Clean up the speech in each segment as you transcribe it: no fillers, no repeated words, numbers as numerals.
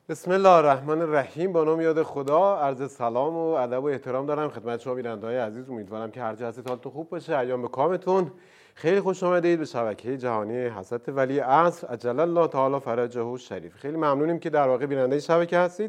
بسم الله الرحمن الرحیم. با نام یاد خدا. عرض سلام و ادب و احترام دارم خدمت شما بیننده‌های عزیز. امیدوارم که هر جا هستید حالتون خوب باشه. ایام به کامتون. خیلی خوش آمدید به شبکه جهانی حضرت ولی عصر عجل الله تعالی فرجه شریف. خیلی ممنونیم که در واقع بیننده شبکه هستید.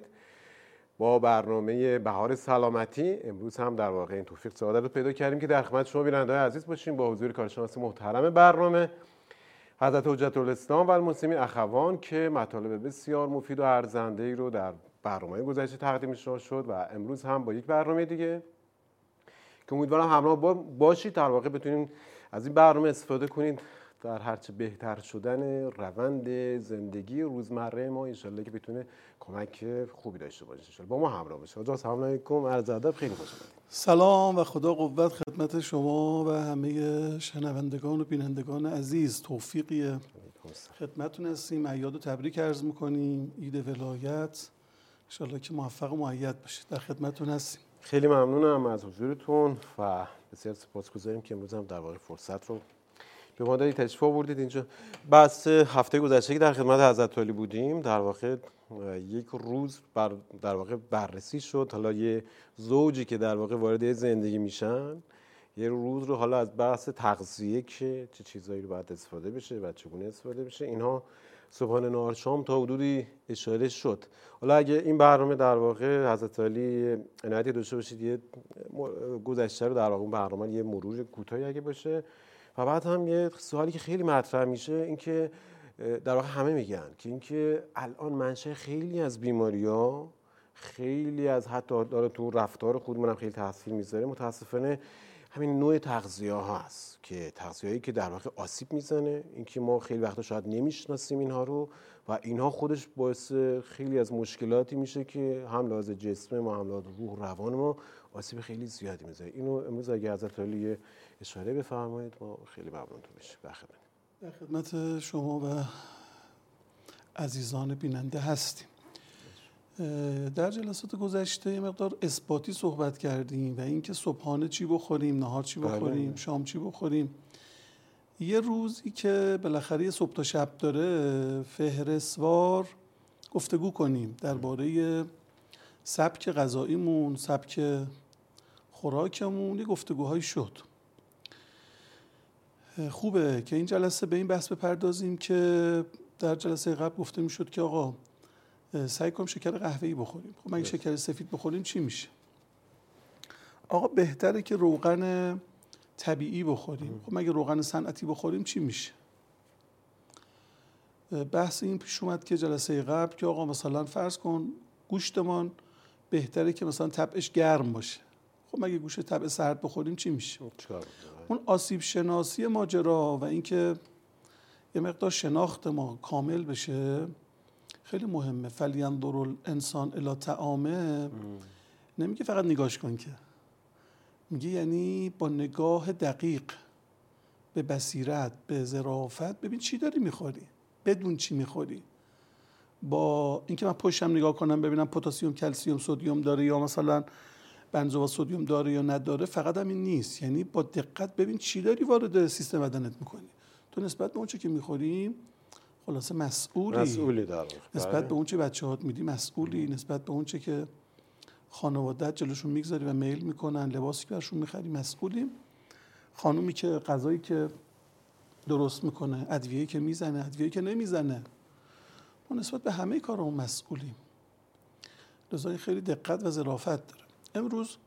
با برنامه بهار سلامتی امروز هم در واقع این توفیق سعادت رو پیدا کردیم که در خدمت شما بیننده‌های عزیز باشیم با حضور کارشناس محترم برنامه حضرت حجت الاسلام و المسلمین اخوان که مطالب بسیار مفید و ارزنده‌ای رو در برنامه گذشته تقدیم شما شد و امروز هم با یک برنامه دیگه که امیدوارم همراه باشید در واقع بتونید از این برنامه استفاده کنید در هرچه بهتر شدن روند زندگی روزمره ما، انشالله که بتونه کمک خوبی داشته باشه. انشالله با ما همراه باشه. حاجا سلام علیکم، عرض ادب، خیلی خوش اومدید. سلام و خدا قوت خدمت شما و همه شنوندگان و بینندگان عزیز. توفیقی خدمتتون هستیم. اعیاد و تبریک عرض میکنیم. عید ولایت انشالله که موفق و مؤید باشید. در خدمتتون هستیم. خیلی ممنونم از حضورتون و بسیار سپاسگزاریم که امروز هم در واقع فرصت رو به ما دادید، تشریف آوردید اینجا. بس هفته گذشته که در خدمت حضرت علی بودیم در واقع یک روز در واقع بررسی شد. حالا یه زوجی که در واقع وارد زندگی میشن یه روز رو حالا از بحث تغذیه که چه چیزایی رو باید استفاده بشه و چگونه استفاده بشه اینها صبحانه نهار شام تا حدودی اشاره شد. حالا اگه این برنامه در واقع حضرت علی عنایتی داشته باشید یه گذشته رو در واقع اون برنامه یه مرور کوتاهی اگه باشه و بعد هم یه سوالی که خیلی مطرح میشه این که در واقع همه میگن که اینکه الان منشأ خیلی از بیماری‌ها، خیلی از حتی داره تو رفتار خودمون هم خیلی تاثیر میذاره، متاسفانه همین نوع تغذیه ها هست که تغذیه‌ای که در واقع آسیب میزنه، اینکه ما خیلی وقتا شاید نمیشناسیم اینها رو و اینها خودش باعث خیلی از مشکلاتی میشه که هم لحاظ جسم ما هم لحاظ روح روان ما آسیب خیلی زیادی میزنه. اینو امروز اگه حضرت علی اشاره بفرمایید ما خیلی ممنونتون میشیم. در خدمت شما و عزیزان بیننده هستیم. در جلسات گذشته یه مقدار اثباتی صحبت کردیم و اینکه صبحانه چی بخوریم، نهار چی بخوریم، شام چی بخوریم. یه روزی که بالاخره صبح تا شب داره فهرستوار گفتگو کنیم درباره سبک غذاییمون، سبک خوراکمون. یه گفتگوهایی شد. خوبه که این جلسه به این بحث بپردازیم که در جلسه قبل گفته میشد که آقا سعی کنیم شکر قهوه‌ای بخوریم. خب مگه شکر سفید بخوریم چی میشه؟ آقا بهتره که روغن طبیعی بخوریم. خب مگه روغن صنعتی بخوریم چی میشه؟ بحث این پیش اومد که جلسه قبل که آقا مثلا فرض کن گوشتمان بهتره که مثلا طبعش گرم باشه. خب مگه گوشت طبع سرد بخوریم چی میشه؟ اون آسیب شناسی ماجرا و اینکه یه مقدار شناخت ما کامل بشه خیلی مهمه. فلینظر الانسان الی طعامه نمیگه فقط نگاش کن، که میگه یعنی با نگاه دقیق، به بصیرت، به ظرافت ببین چی داری میخوری، بدون چی میخوری. با اینکه من پشتم نگاه کنم ببینم پتاسیم، کلسیم، سدیم داره یا مثلا بنزو و سدیم داره یا نداره، فقط همین نیست. یعنی با دقت ببین چی داری وارد سیستم بدنت میکنی. تو نسبت به اون چه که میخوری خلاصه مسئولی در نسبت به اون چه بچه‌هات میدی مسئولی، نسبت به اون چه که خانواده‌ات جلوشون میگذاری و میل میکنن، لباسی که برشون میخری مسئولی. خانومی که غذایی که درست میکنه، ادویه‌ای که میزنه، ادویه‌ای که نمیزنه، ما نسبت به همه کارامون مسئولیم. لذا خیلی دقت و ظرافت داره. امروز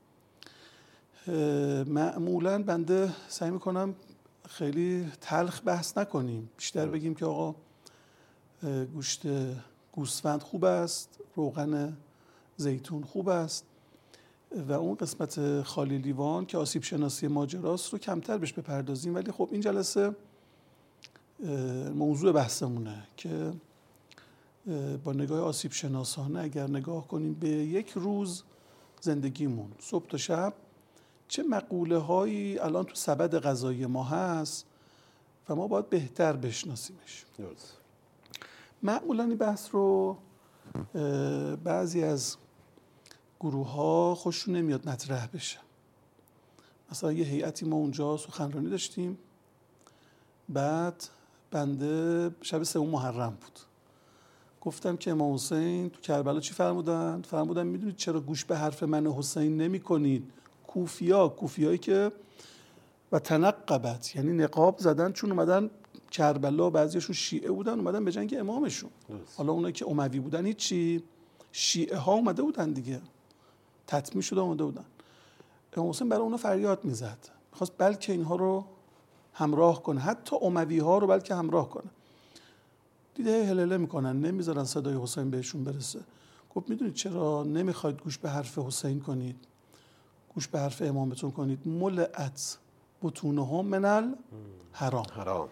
معمولاً بنده سعی میکنم خیلی تلخ بحث نکنیم، بیشتر بگیم که آقا گوشت گوسفند خوب است، روغن زیتون خوب است و اون قسمت خالی لیوان که آسیب شناسی ماجراست رو کمتر بهش بپردازیم. ولی خب این جلسه موضوع بحثمونه که با نگاه آسیب شناسانه اگر نگاه کنیم به یک روز زندگیمون صبح تا شب چه مقوله هایی الان تو سبد غذایی ما هست و ما باید بهتر بشناسیمش. معمولا این بحث رو بعضی از گروه ها خوششون نمیاد مطرح بشه. مثلا یه هیئتی ما اونجا سخنرانی داشتیم، بعد بنده شب 3 محرم بود، گفتم که امام حسین تو کربلا چی فرمودن؟ فرمودن میدونید چرا گوش به حرف من حسین نمی کنید؟ کوفیایی که و تنقبت، یعنی نقاب زدن، چون اومدن کربلا، بعضیشون شیعه بودن اومدن به جنگ امامشون. حالا اونایی که اموی بودن هیچی، شیعه ها اومده بودن دیگه، تطمیع شده اومده بودن. امام حسین برای اونا فریاد میزد، میخواست بلکه اینها رو همراه کنه، حتی اموی ها رو بلکه همراه کنه. دیده هلهله میکنن، نمیذارن صدای حسین بهشون برسه. گفت میدونید چرا نمیخواید گوش به حرف حسین کنید، گوش به حرف امامتون کنید؟ ملعت بطونهم من الحرام.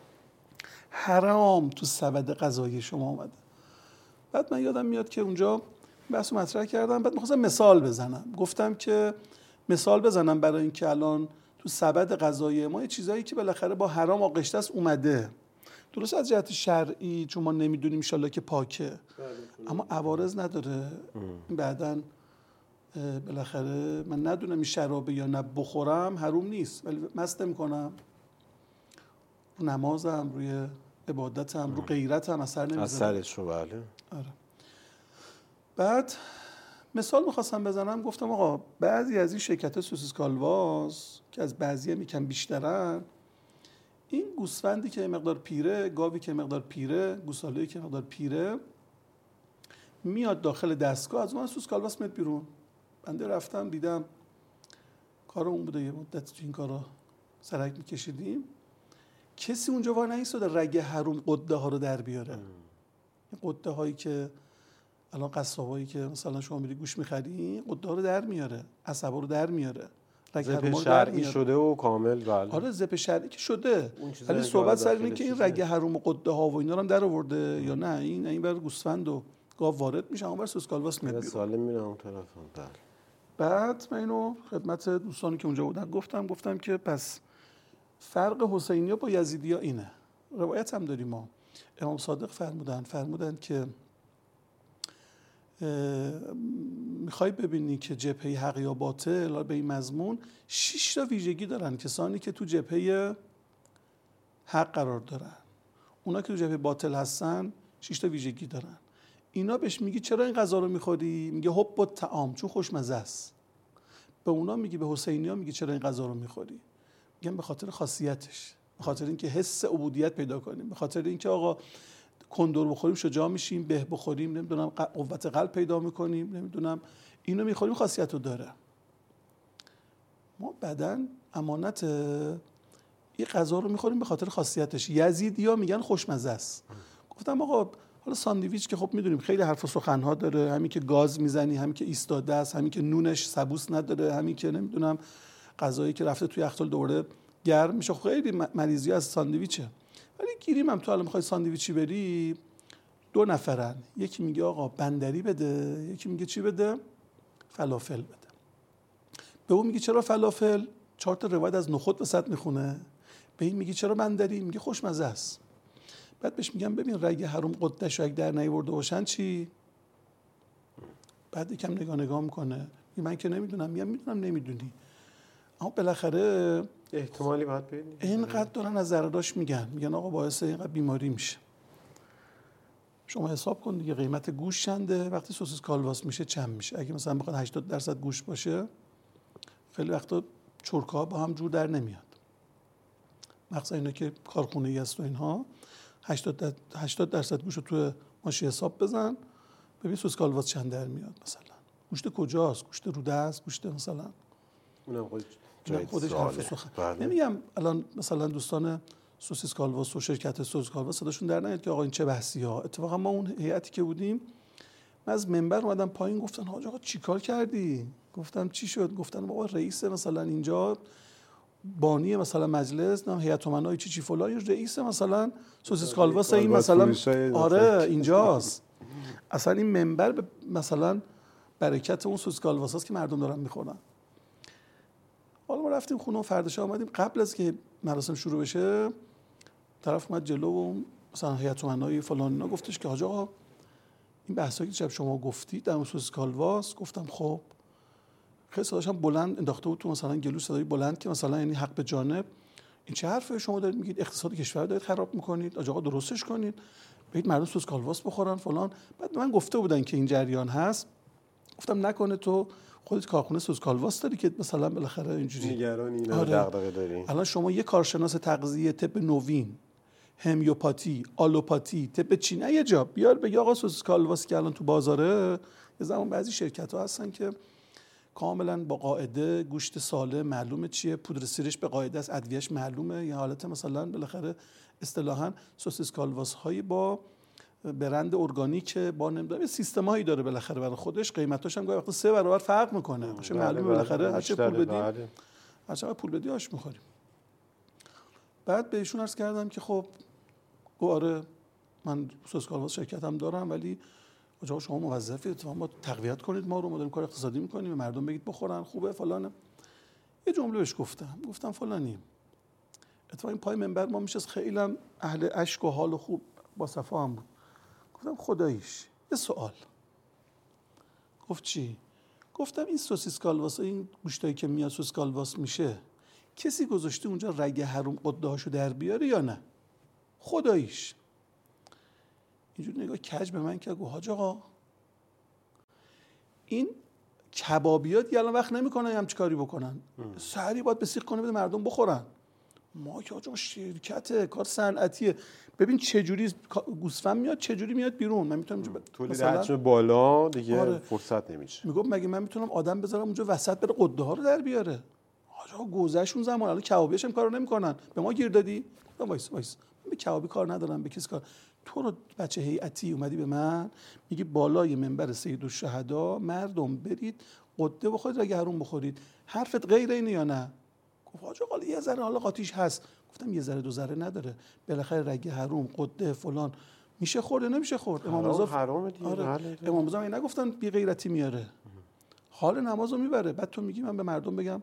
حرام تو سبد غذایی شما اومده. بعد من یادم میاد که اونجا بحث مطرح کردم، بعد می‌خواستم مثال بزنم. گفتم که مثال بزنم برای اینکه الان تو سبد غذایی ما یه چیزایی که بالاخره با حرام آغشته است اومده. درست از جهت شرعی چون ما نمیدونیم ان شاءالله که پاکه، اما عوارض نداره. بعداً بالاخره من ندونم این شرابه یا نه بخورم حروم نیست، ولی مست میکنم، رو نمازم، روی عبادتم، رو غیرتم اثر نمیذاره. اثرش رو بله. آره. بعد مثال میخواستم بزنم، گفتم آقا بعضی از این شرکت سوسیس کالواس که از بعضی هم یکم بیشترن، این گوسفندی که مقدار پیره، گاوی که مقدار پیره، گوساله‌ای که مقدار پیره، میاد داخل دستگاه، از اون سوسیس کالواس میاد بیرون. بنده رفتم دیدم کار اون بوده، یه مدت تو این کارا سرک میکشیدیم، کسی اونجا وای نایستاده رگ حروم قده ها رو در بیاره. این قده هایی که الان قصابایی که مثلا شما میری گوش میخری، قده ها رو در میاره، عصبا رو در میاره، رگ حروم رو در میاره. شده و کامل بله. آره زپ شرعی که شده، ولی صحبت سر اینه که این رگ حروم و قده ها و اینا رو هم در آورده یا نه. این بر گوسفند و گاو وارد میشه، اون بر سوسیس کالواس میاد بیرون. سالم میره اون طرف. بله. بعد من اینو خدمت دوستانی که اونجا بودن گفتم که پس فرق حسینی‌ها با یزیدی‌ها اینه. روایت هم داریم ما. امام صادق فرمودن که میخوای ببینی که جبهه حق یا باطل به این مضمون 6 تا ویژگی دارن کسانی که تو جبهه حق قرار دارن. اونا که تو جبهه باطل هستن 6 تا ویژگی دارن. اینا بهش میگی چرا این غذا رو میخوری؟ میگه حب الطعام، چون خوشمزه است. به اونا میگی، به حسینی‌ها میگی چرا این غذا رو میخوری؟ میگن به خاطر خاصیتش، به خاطر اینکه حس عبودیت پیدا کنیم، به خاطر اینکه آقا کندور بخوریم شجاع میشیم، به بخوریم نمیدونم قوت قلب پیدا میکنیم، نمیدونم اینو میخوریم خاصیت رو داره. ما بدن امانت این غذا رو میخوریم به خاطر خاصیتش. یزیدی‌ها میگن خوشمزه است. گفتم آقا حالا ساندویچ که خب میدونیم خیلی حرف و سخن‌ها داره، همین که گاز میزنی، همین که ایستاده است، همین که نونش سبوس نداره، همین که نمیدونم غذایی که رفته توی یخچال دوباره گرم میشه، خیلی مریضی از ساندویچه. ولی گیریم هم تو الان میخوای ساندویچی بری، 2 نفرن، یکی میگه آقا بندری بده، یکی میگه چی بده؟ فلافل بده. به اون میگه چرا فلافل؟ 4 تا روایت از نخود وسط میخونه. به این میگه چرا بندری؟ میگه خوشمزه است. بعد بهش میگم ببین رگ حروم قدش اگه در نیورده باشن چی؟ بعد یکم نگاه میکنه، من که نمیدونم. میدونم نمیدونی، اما بالاخره احتمالی باید بدید. اینقدر دارن از ضرراش میگن آقا باعث اینقدر بیماری میشه. شما حساب کن دیگه قیمت گوشت چنده، وقتی سوسیس کالواس میشه چند میشه. اگه مثلا بخواد 80% گوشت باشه، خیلی وقتا چرک‌ها با هم جور در نمیاد. مخصوصا اینا که کارخونه‌ای است و اینها، 80% گوشت رو تو ماشین حساب بزن، ببین سوسیس کالواس چند در میاد. مثلا گوشت کجاست؟ گوشت روده است؟ گوشت مثلا اونم خودش حرف سخن. نمیگم الان مثلا دوستان سوسیس کالواس و شرکت سوسیس کالواس صداشون در نیاد که آقا این چه بحثی ها. اتفاقا ما اون هیئتی که بودیم، من از منبر اومدم پایین، گفتن حاج آقا چیکار کردی؟ گفتم چی شد؟ گفتن بابا رئیس مثلا اینجا بانی مثلا مجلس، نام هیئت امنای چی فلان، رئیس مثلا سوسیس کالواس این مثلا آره اینجاست. اصلا این منبر به مثلا برکت اون سوسیس کالواس است که مردم دارن میخورن. حالا ما رفتیم خونه و فرداش آمدیم، قبل از که مراسم شروع بشه طرف اومد جلو و مثلا هیئت امنای فلان اینا گفتش که حاج آقا این بحثایی که شما گفتید در سوسیس کالواس. گفتم خب. خیلی صداش هم بلند انداخته بود تو مثلا گلو، صدای بلند که مثلا یعنی حق به جانب. این چه حرفه شما دارید میگید؟ اقتصاد کشور دارید خراب میکنید. آقا درستش کنید، بگید مردم سس کالباس بخورن فلان. بعد به من گفته بودن که این جریان هست، گفتم نکنه تو خودت کارخونه سس کالباس داری که مثلا بالاخره اینجوری نگرانی اینا دغدغه داری. الان شما یه کارشناس تغذیه طب نوین، همیوپاتی، آلوپاتی، طب چینی یه جا بیار بگی آقا سس کالباس که الان تو بازاره، یه زمان بعضی شرکت‌ها هستن که کاملا با قاعده گوشت سالم معلومه چیه، پودر سیرش به قاعده است، ادویه‌اش معلومه، یه حالت مثلا بالاخره اصطلاحاً سس کالباس هایی با برند ارگانیک با نمیدونم یه سیستمایی داره بالاخره برای خودش، قیمتاش هم گاهی وقتا 3 برابر فرق میکنه. باشه معلومه بالاخره هر چه پول بدیم هر چقدر پول بدی آش میخوریم. بعد بهشون عرض کردم که خب آره من سس کالباس شرکتم دارم، ولی آقا شما موظفید اتفاقا ما تقویت کنید، ما رو ما داریم کار اقتصادی میکنیم، به مردم بگید بخورن خوبه فلانه. یه جمله بهش گفتم فلانی اتفاقا این پای منبر ما میشه خیلی هم اهل اشک و حال و خوب با صفا هم بود. گفتم خداییش یه سوال. گفت چی؟ گفتم این سوسیس کالباس، این گوشتایی که میاد سوسیس کالباس میشه، کسی گذاشته اونجا رگ حروم قدهاشو در بیاره یا نه؟ خداییش. اینجور نگاه کج به من که گفت حاج آقا این کبابیات الان وقت نمیکنن هم چیکاری بکنن، سحری باید بسیخ کنه بده مردم بخورن. ما که آقا شرکته، کار صنعتیه، ببین چه جوری گوسفند میاد چه جوری میاد بیرون. من میتونم تولید حجم بالا دیگه آره. فرصت نمیشه. میگم مگه من میتونم آدم بذارم اونجا وسط بره قده ها رو در بیاره؟ آقا گوزهشون زمان الان کبابیش هم کارو نمیکنن، به ما گیر دادی؟ وایس من به کبابی کار ندارم، به کس کار. تو رو بچه هیئتی اومدی به من میگی بالای منبر سیدالشهدا مردم برید قده بخورید رگ حروم بخورید، حرفت غیر اینه یا نه؟ گفت آقا یه ذره حالا قاطیش هست. گفتم یه ذره دو ذره نداره، بالاخره رگ حروم قده فلان میشه خورد نمیشه خورد. امام رضا حرام دیگه. آره. امام رضا نگفتن بی غیرتی میاره، حال نمازو میبره. بعد تو میگی من به مردم بگم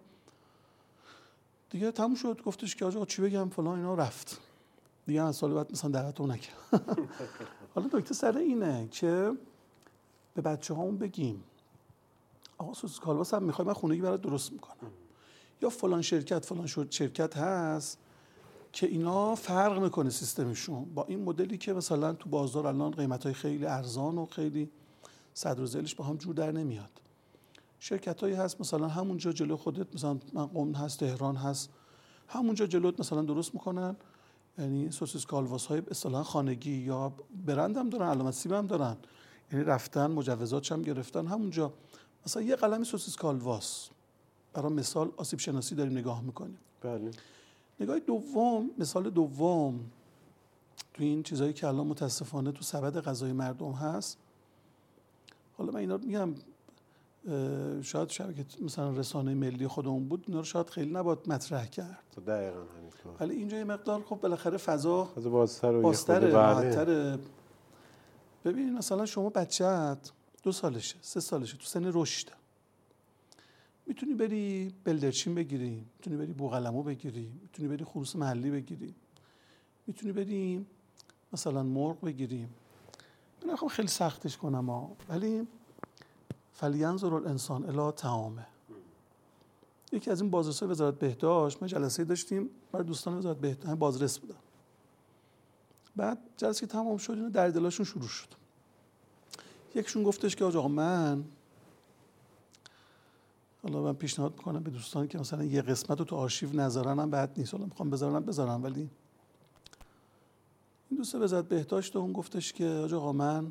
دیگه تموم شد. گفتش که آقا چی بگم فلان اینا رفت دیگه، از سال بعد مثلا دعوتمون نکرد. حالا نکته سر اینه که به بچه‌هامون بگیم آقا سس کالباس هم میخوای من خونگی برات درست میکنم، یا فلان شرکت هست که اینا فرق میکنه سیستمشون با این مدلی که مثلا تو بازار الان قیمت‌های خیلی ارزان و خیلی صدر و ذیلش با هم جور در نمیاد. شرکتایی هست مثلا همونجا جلو خودت، مثلا قم هست، تهران هست، همونجا جلوت مثلا درست میکنن، یعنی سوسیس کالباس های اصطلاحاً خانگی یا برند هم دارن، علامت سیب هم دارن، یعنی رفتن مجوزاتش هم گرفتن همونجا. مثلا یه قلمی سوسیس کالباس، برای مثال آسیب شناسی داریم نگاه میکنیم. بله. نگاه دوم، مثال دوم تو این چیزایی که الان متاسفانه تو سبد غذای مردم هست، حالا من اینا رو میگم شاید شبکه مثلا رسانه ملی خودمون بود اینا رو شاید خیلی نباید مطرح کرد. دقیقاً همینطور. ولی اینجا یه مقدار خب بالاخره فضا بازتر راحت‌تره. ببین مثلا شما بچه‌ت 2 سالشه 3 سالشه تو سن رشد، میتونی بری بلدرچین بگیری، میتونی بری بوقلمو بگیری، میتونی بری خروس محلی بگیری، میتونی بری مثلا مرغ بگیری. من نخوام خیلی سختش کنم ولی فلینظر الانسان الی طعامه. یکی از این بازرسای وزارت بهداشت، ما جلسه داشتیم برای دوستان وزارت بهداشت، هم بازرس بودن. بعد جلسه که تمام شد اینا در دلاشون شروع شد. یکشون گفتش که آقا من پیشنهاد میکنم به دوستان که مثلا یه قسمت رو تو آرشیو نذارنم بد نیست، حالا میخوام بذارم ولی این دوست وزارت بهداشت اون گفتش که آقا من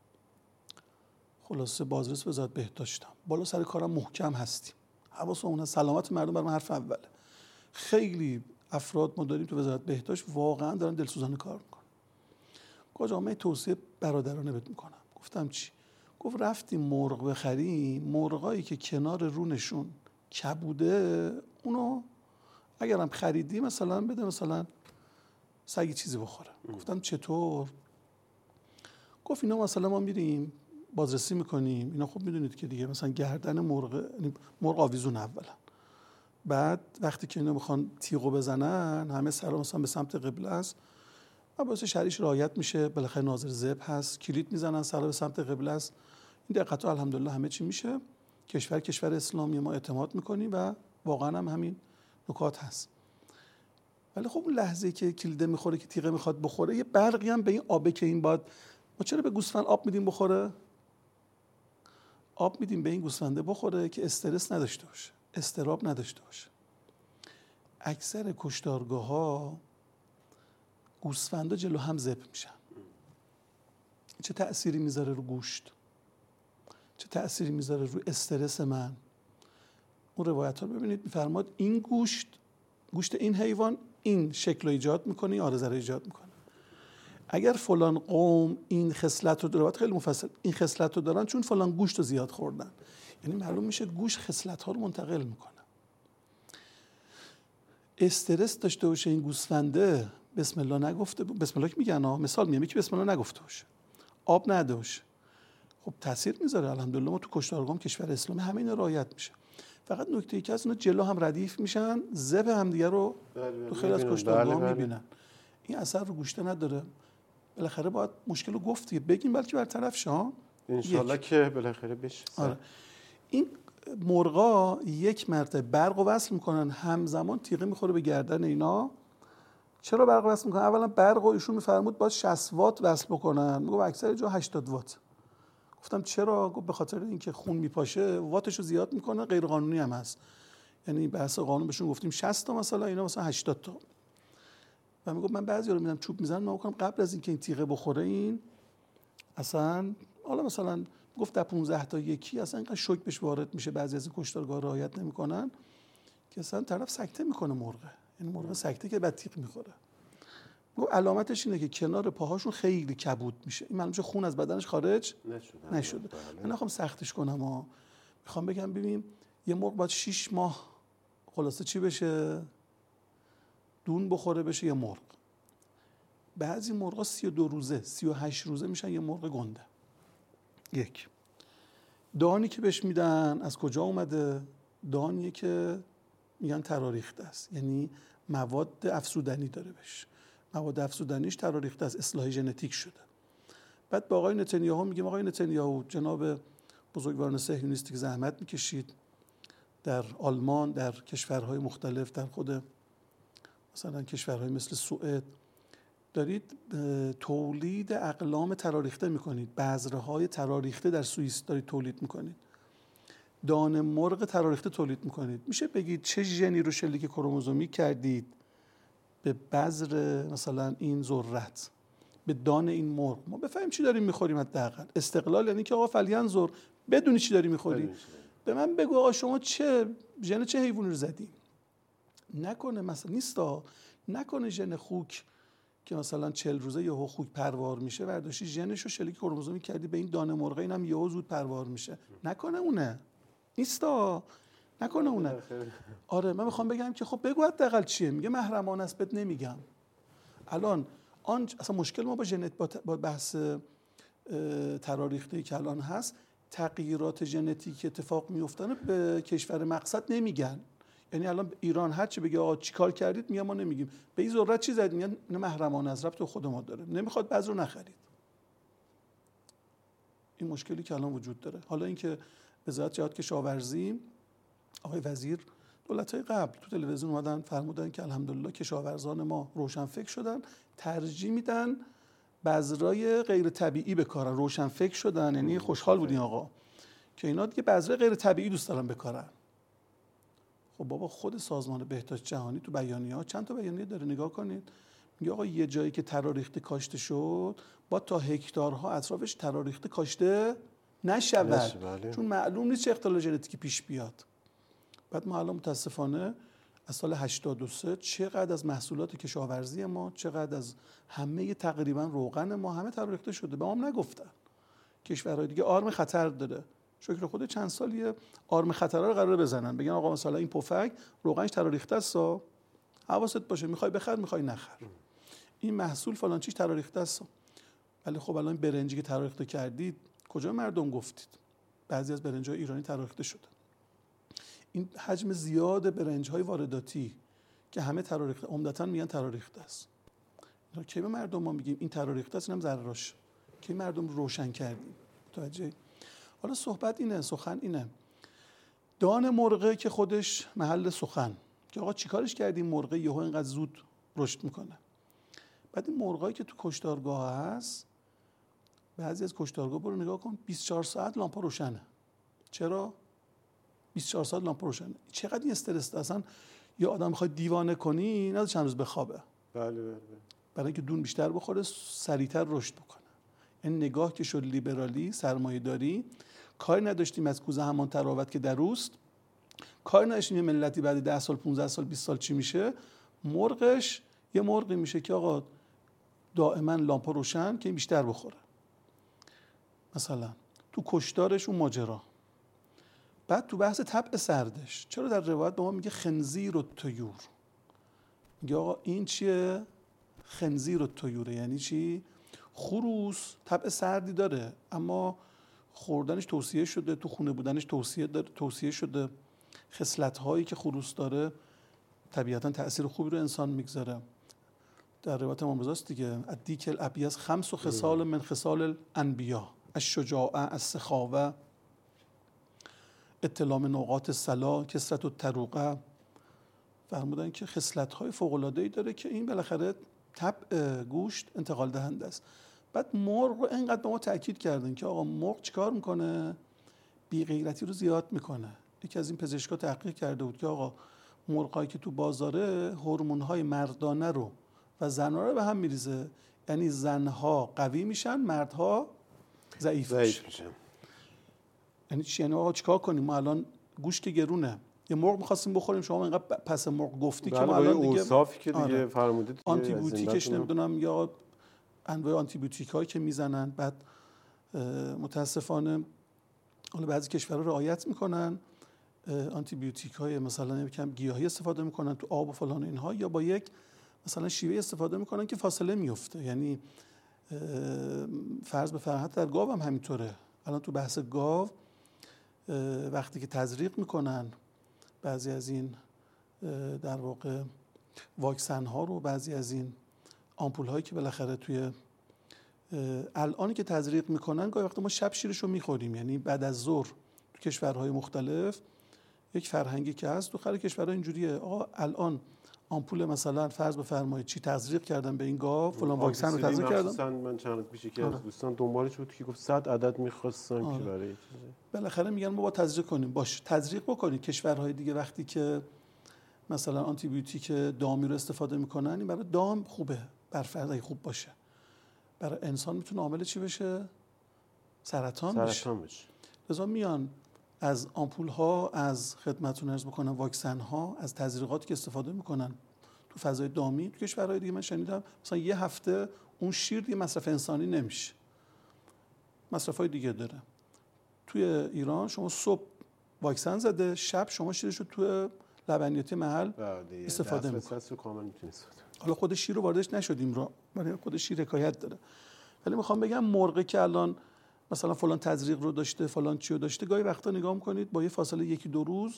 خلاصه بازرس وزارت بهداشتم، بالا سر کارم محکم هستیم، حواسمون هست سلامت مردم برام حرف اوله. خیلی افراد ما داریم تو وزارت بهداشت واقعا دارن دلسوزانه کار میکنن. گفت من توصیه برادرانه بهت میکنم. گفتم چی؟ گفت رفتیم مرغ بخریم، مرغایی که کنار رونشون کبوده اونو اگرم خریدی مثلا بده مثلا سگی چیزی بخوره. گفتم چطور؟ گفت اینا مثلا ما میریم بازرسی میکنیم، اینا خوب میدونید که دیگه مثلا گردن مرغ آویزون اولا، بعد وقتی که اینا میخوان تیغو بزنن همه سرا مثلا به سمت قبله است، واسه شریش رعایت میشه، بالاخره ناظر ذبح هست، کلید میزنن سرا به سمت قبله است. این دقت الحمدلله همه چی میشه. کشور اسلامی ما اعتماد میکنیم و واقعا هم همین نکات هست. ولی خب اون لحظه که کلیده میخوره که تیغه میخواد بخوره، یه برقی هم به این آبه که این باد، ما چرا به گوسفند آب میدیم بخوره؟ آب میدیم به این گوسفنده بخوره که استرس نداشته باشه، استراب نداشته باشه. اکثر کشتارگاه‌ها گوسفندا جلو هم ذبح میشن. چه تأثیری میذاره رو گوشت؟ چه تأثیری میذاره رو استرس من؟ اون روایت ها ببینید میفرماد این گوشت این حیوان این شکل رو ایجاد میکنه، این آرزه رو ایجاد میکنه. اگر فلان قوم این خصلت رو داره، خیلی مفصل، این خصلت رو دارن چون فلان گوشت رو زیاد خوردن، یعنی معلوم میشه گوشت خصلت ها رو منتقل میکنه. استرس داشته باشه این گوسفنده، بسم الله نگفته، بسم الله که میگن ها، مثال میگم یکی بسم الله نگفته باشه، آب نده باشه، خب تاثیر میذاره. الحمدلله ما تو کشتارگاه کشور اسلامی همه اینا رعایت میشه. فقط نکته ای که از اون جلو هم ردیف میشن، ذبح همدیگه رو تو خیلی از کشتارگاه میبینن. این اثر رو گوشته نداره. بالاخره باید مشکل رو گفتی بگیم بلکه برطرف شه. ان شاءالله که بالاخره بشه. آره. این مرغا یک مرتبه برق رو وصل میکنن، همزمان تیغه میخوره به گردن اینا. چرا برق وصل میکنن؟ اولا برق رو ایشون میفرمود باید 60 وات وصل بکنن، میگم اکثر جا 80 وات. گفتم چرا؟ گفت به خاطر اینکه خون میپاشه واتش رو زیاد میکنه، غیر قانونی هم هست. یعنی بحث قانون بهشون گفتیم 60 تا مثلا، اینا مثلا 80 تا. و میگم من بعضی رو میدم چوب میزنن، من میگم قبل از اینکه این تیغه بخوره این اصلا، حالا مثلا گفت در 15 تا یکی اصلا اینقدر شوک بهش وارد میشه، بعضی از این کشتارگاه رعایت نمیکنن که اصلا طرف سکته میکنه مرغ. یعنی مرغ سکته که بعد تیغ میخوره. گفت علامتش اینه که کنار پاهاشون خیلی کبود میشه، این معلومه خون از بدنش خارج نشده. من نخوام سختش کنم ها، میخوام بگم ببین یه مرغ باید 6 ماه خلاصه چی بشه؟ دون بخوره بشه یه مرغ. بعضی مرغا 32 روزه 38 روزه میشن یه مرغ گنده. یک دانی که بهش میدن از کجا اومده؟ دانیه که میگن تراریخته است، یعنی مواد افزودنی داره بهش، مواد افزودنیش تراریخته است، اصلاح ژنتیک شده. بعد با آقای نتانیاهو میگیم آقای نتانیاهو، جناب بزرگواران صهیونیستی که زحمت میکشید در آلمان، در کشورهای مختلف، در خود مثلا کشورهای مثل سوئد، دارید تولید اقلام تراریخته میکنید، بذرهای تراریخته در سوئیس دارید تولید میکنید، دانه مرغ تراریخته تولید میکنید. میشه بگید چه ژنی رو شلیک کروموزومی کردید به بذر مثلا این ذرت، به دانه این مرغ؟ ما بفهمیم چی داریم میخوریم. حداقل استقلال یعنی که آقا فلینظر بدونی چی داری میخوری. به من بگو آقا شما چه ژن چه حیوانی رو زدی. نکنه مثلا نیستا، نکنه ژن خوک که مثلا 40 روزه یهو خوک پروار میشه، برداشتی ژنش رو شلیک کروموزومی کردی به این دانه مرغ، اینم یهو زود پروار میشه. نکنه اونه، نیستا، نکنه اونه. آره من میخوام بگم که خب بگو حداقل چیه. میگه محرمانه است، بهت نمیگم. الان اصلا مشکل ما با با بحث تراریختی که الان هست، تغییرات ژنتیک اتفاق میفتن به کشور مقصد نمیگن. یعنی الان ایران هر چی بگه آقا چیکار کردید، میگم ما نمیگیم. به این ذرت چی زدید؟ میگن نه محرمانه از ربط خود ما داره، نمیخواد بعض رو نخرید. این مشکلی که الان وجود داره. حالا اینکه وزارت جهاد کشاورزی، آقای وزیر دولت‌های قبل تو تلویزیون اومدن فرمودن که الحمدلله کشاورزان ما روشنفکر شدن، ترجیح میدن بذرای غیر طبیعی بکارن. روشنفکر شدن یعنی خوشحال بودین آقا که اینا دیگه بذرای غیر طبیعی دوست دارن بکارن. خب بابا خود سازمان بهداشت جهانی تو بیانیه‌ها چند تا بیانیه داره، نگاه کنید. میگه آقا یه جایی که تراریخته کاشته شد با تا هکتارها اطرافش تراریخته کاشته نشود، چون معلوم نیست چه اختلال ژنتیکی پیش بیاد. بعد ما الان متاسفانه از سال 83 چقدر از محصولات کشاورزی ما، چقدر از همه تقریبا روغن ما همه تراریخته شده. به ما هم نگفتن. کشورهای دیگه آرم خطر داره، شکر خود چند سالیه آرم خطرها رو قرار بزنن، بگن آقا مثلا این پفک روغنش تراریخته است، حواست باشه، میخوای بخر میخوای نخر، این محصول فلان چیز تراریخته است. ولی خب الان برنجی که تراریخته کردید کجا مردم گفتید؟ بعضی از برنج‌های ایرانی تراریخته شده. این حجم زیاد برنج‌های وارداتی که همه تراریخته، عمدتاً میگن تراریخته است. کی به مردم ما میگیم این تراریخته است، اینم ذراش کی مردم روشن کردیم؟ متوجه؟ حالا صحبت اینه، سخن اینه، دان مرغه که خودش محل سخن، که آقا چیکارش کردیم مرغه یهو اینقدر زود رشد میکنه. بعد این مرغایی که تو کشتارگاه هست، بعضی از کشتارگاه برو نگاه کن 24 ساعت لامپا روشنه. چرا 24 ساعت لامپا روشنه؟ چقدر این استرس ده. اصلا یه آدم میخوای دیوانه کنی نه چند روز بخوابه. بله. برای اینکه دون بیشتر بخوره، سریعتر رشد بکنه. این نگاه که شد لیبرالی، سرمایه داری، کاری نداشتیم از کوزه همان تراوت که در اوست، کاری نداشتیم یه ملتی بعد 10 سال 15 سال 20 سال چی میشه. مرغش یه مرغی میشه که آقا دائما لامپا روشن که این بیشتر بخوره. مثلا تو کشتارش اون ماجرا. بعد تو بحث طبع سردش، چرا در روایت به ما میگه خنزیر و طیور؟ میگه آقا این چیه؟ خنزیر و طیوره. یعنی چی؟ خروس طبع سردی داره اما خوردنش توصیه شده، تو خونه بودنش توصیه شده. خصلت‌هایی که خروس داره طبیعتاً تأثیر خوبی رو انسان میگذاره. در روایت امام رضا است دیگه، الدیک الابیض 5 خصال من خصال الانبیاء، الشجاعه، السخاوه، اطلام نقاط الصلاح، کثرت الطروقه. فرمودن که خصلت‌های فوق‌العاده‌ای داره که این بالاخره طبع گوشت انتقال دهنده است. بعد مرغ رو اینقدر به ما تاکید کردن که آقا مرغ چیکار میکنه؟ بی غیرتی رو زیاد میکنه. یکی از این پزشکا تحقیق کرده بود که آقا مرغایی که تو بازاره هورمون‌های مردانه رو و زن‌ها رو به هم میریزه. یعنی زن‌ها قوی میشن، مردها ضعیف میشن. یعنی چی؟ یعنی آقا چیکار کنیم؟ ما الان گوشت گرونه، یه مرغ می‌خواستیم بخوریم، شما اینقدر پس مرغ گفتی که ما الان دیگه اوصافی که دیگه فرمودید آنتی بیوتیکش نمیدونم یا انواع آنتی بیوتیکایی که میزنن. بعد متاسفانه حالا بعضی کشورها رعایت میکنن، آنتی بیوتیکای مثلا یکم گیاهی استفاده میکنن تو آب و فلان اینها، یا با یک مثلا شیوه استفاده میکنن که فاصله میفته. یعنی فرض بفرمایید در گاو هم همینطوره. الان تو بحث گاو وقتی که تزریق میکنن بعضی از این در واقع واکسن ها رو، بعضی از این آمپول هایی که بالاخره توی الانی که تزریق میکنن، گاهی وقتا ما شب شیرش رو میخوریم. یعنی بعد از ظهر تو کشورهای مختلف یک فرهنگی که هست، تو خیلی کشورها اینجوریه، آقا الان آمپول مثلا فرض بفرمایید چی تزریق کردن به این گاو، فلان واکسن رو تزریق کردن. من چند روز پیش که از دوستان دنبالش بود که گفت 100 عدد می‌خواستن که برای بالاخره میگن ما با تزریق کنیم. باش تزریق بکنید. کشورهای دیگه وقتی که مثلا آنتی بیوتیک دامی رو استفاده میکنن، این برای دام خوبه، بر فرض خوب باشه، برای انسان میتونه عامل چی بشه؟ سرطان بشه. لذا میان از آمپول ها، از خدمتتون عرض بکنم واکسن ها، از تزریقاتی که استفاده میکنن تو فضای دامی. تو کشورهای دیگه من شنیدم مثلا یه هفته اون شیر دیگه مصرف انسانی نمیشه، مصرفای دیگه داره. توی ایران شما صبح واکسن زده، شب شما شیرش رو توی لبنیاتی محل استفاده میکنید. حالا خود شیر رو واردش نشدیم را، ولی خود شیر حکایت داره. ولی میخوام بگم مرغی که الان مثلا فلان تزریق رو داشته، فلان چی رو داشته، گاهی وقتا نگاه میکنید با یه فاصله 1-2 روز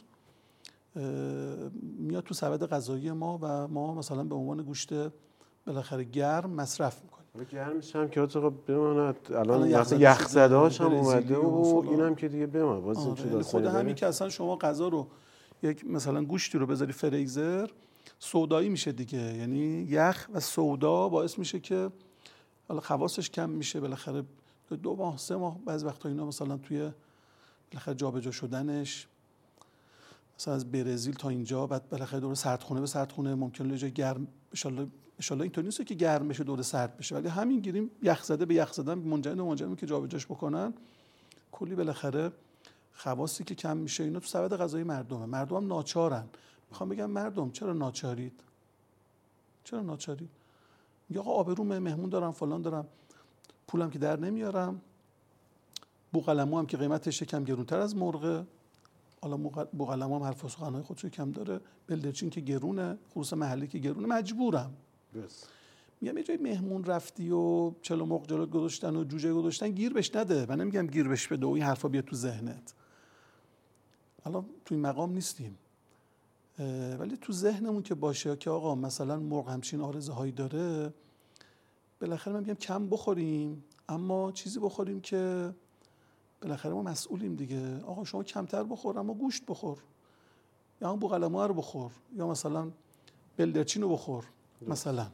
میاد تو سبد غذایی ما و ما مثلا به عنوان گوشت بالاخره گرم مصرف میکنیم. گرمش هم که آقا بماند، الان مثلا یخزده‌هاش هم اومده و اینم که دیگه بماند. باز خود همین که اصلا شما غذا رو یک مثلا گوشتی رو بذاری فریزر، سودایی میشه دیگه. یعنی یخ و سودا باعث میشه که حالا خواصش کم میشه، بالاخره 2 ماه 3 ماه بعضی وقتا اینا مثلا توی بالاخره جابجا شدنش، مثلا از برزیل تا اینجا، بعد بالاخره دور سردخونه به سردخونه، ممکنه یه جای گرم ان شاء الله اینطوری نیست که گرم بشه دور سرد بشه، ولی همین گیریم یخ زده به یخ زدن منجر که جابجاش بکنن، کلی بالاخره خواصی که کم میشه. اینا تو سبد غذایی مردمه. مردم هم ناچارن. میخوام بگم مردم چرا ناچارید؟ چرا ناچارید؟ میگه آقا آبرومه، مهمون دارم، فلان دارم، پولم که در نمیارم، بوقلمو هم که قیمتش کم گرونتر از مرغه، حالا بوقلمو هم حرف و سخنهای خودشو کم داره، بلدرچین که گرونه، خروس محلی که گرونه، مجبورم. میگم یه جای مهمون رفتی و چلو مرغ جلوت گذاشتن و جوجه گذاشتن، گیر بهش نده. من نمیگم گیر بهش بده و این حرفا بیاد تو ذهنت، الان تو این مقام نیستیم، ولی تو ذهنمون که باشه که آقا مثلا مرغ همچین آرزوهایی داره، بالاخره من میگم کم بخوریم، اما چیزی بخوریم که بالاخره ما مسئولیم دیگه. آقا شما کمتر بخور اما گوشت بخور، یا هم بوقلمو رو بخور، یا مثلا بلدرچین رو بخور. مثلا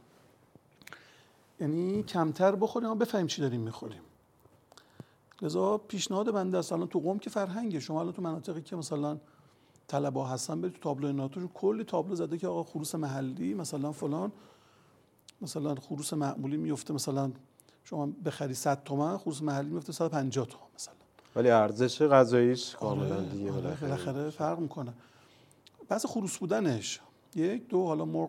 یعنی کمتر بخوریم اما بفهمیم چی داریم میخوریم. لذا پیشنهاد بنده است الان تو قم که فرهنگه، شما الان تو مناطقی که مثلا طلبه هستن برید تو تابلو ناتو کلی تابلو زده که آقا خروس محلی مثلا فلان، مثلا خروس معمولی میفته مثلا شما بخری 100 تومن، خروس محلی میفته 150 تومن مثلا، ولی ارزش غذاییش کاملا دیگه بالاخره فرق میکنه. بحث خروس بودنش، یک دو حالا مرغ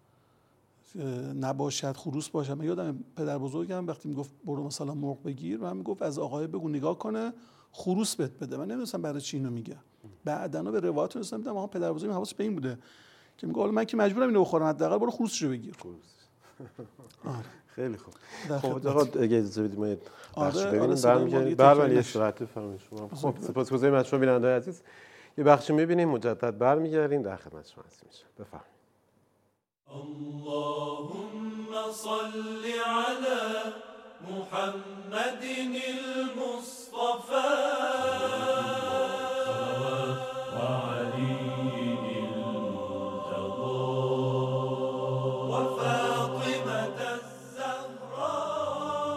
نباشد خروس باشه. من یادم پدر بزرگم وقتی میگفت برو مثلا مرغ بگیر، من میگفت از آقای بگو نگاه کنه خروس بهت بده. من نمیدونستم برای چی اینو میگه، بعداً به روایت رسیدم اما پدر بزرگم حواسش به این بوده که میگه حالا من که مجبورم اینو بخورم، حداقل برو خروسشو بگیر. خیلی خوب. خب آقا اگه اجازه بدید ما بخش ببینیم برمیگردیم. بله یه صورت بفرمایید شما. خب سپاسگزاریم از شما بیننده‌های عزیز. یه بخشی می‌بینیم مجدد برمیگردیم در خدمت شما هستیم. بفرمایید. اللهم صل على محمد المصطفى وعلي المرتضى وفاطمة الزهراء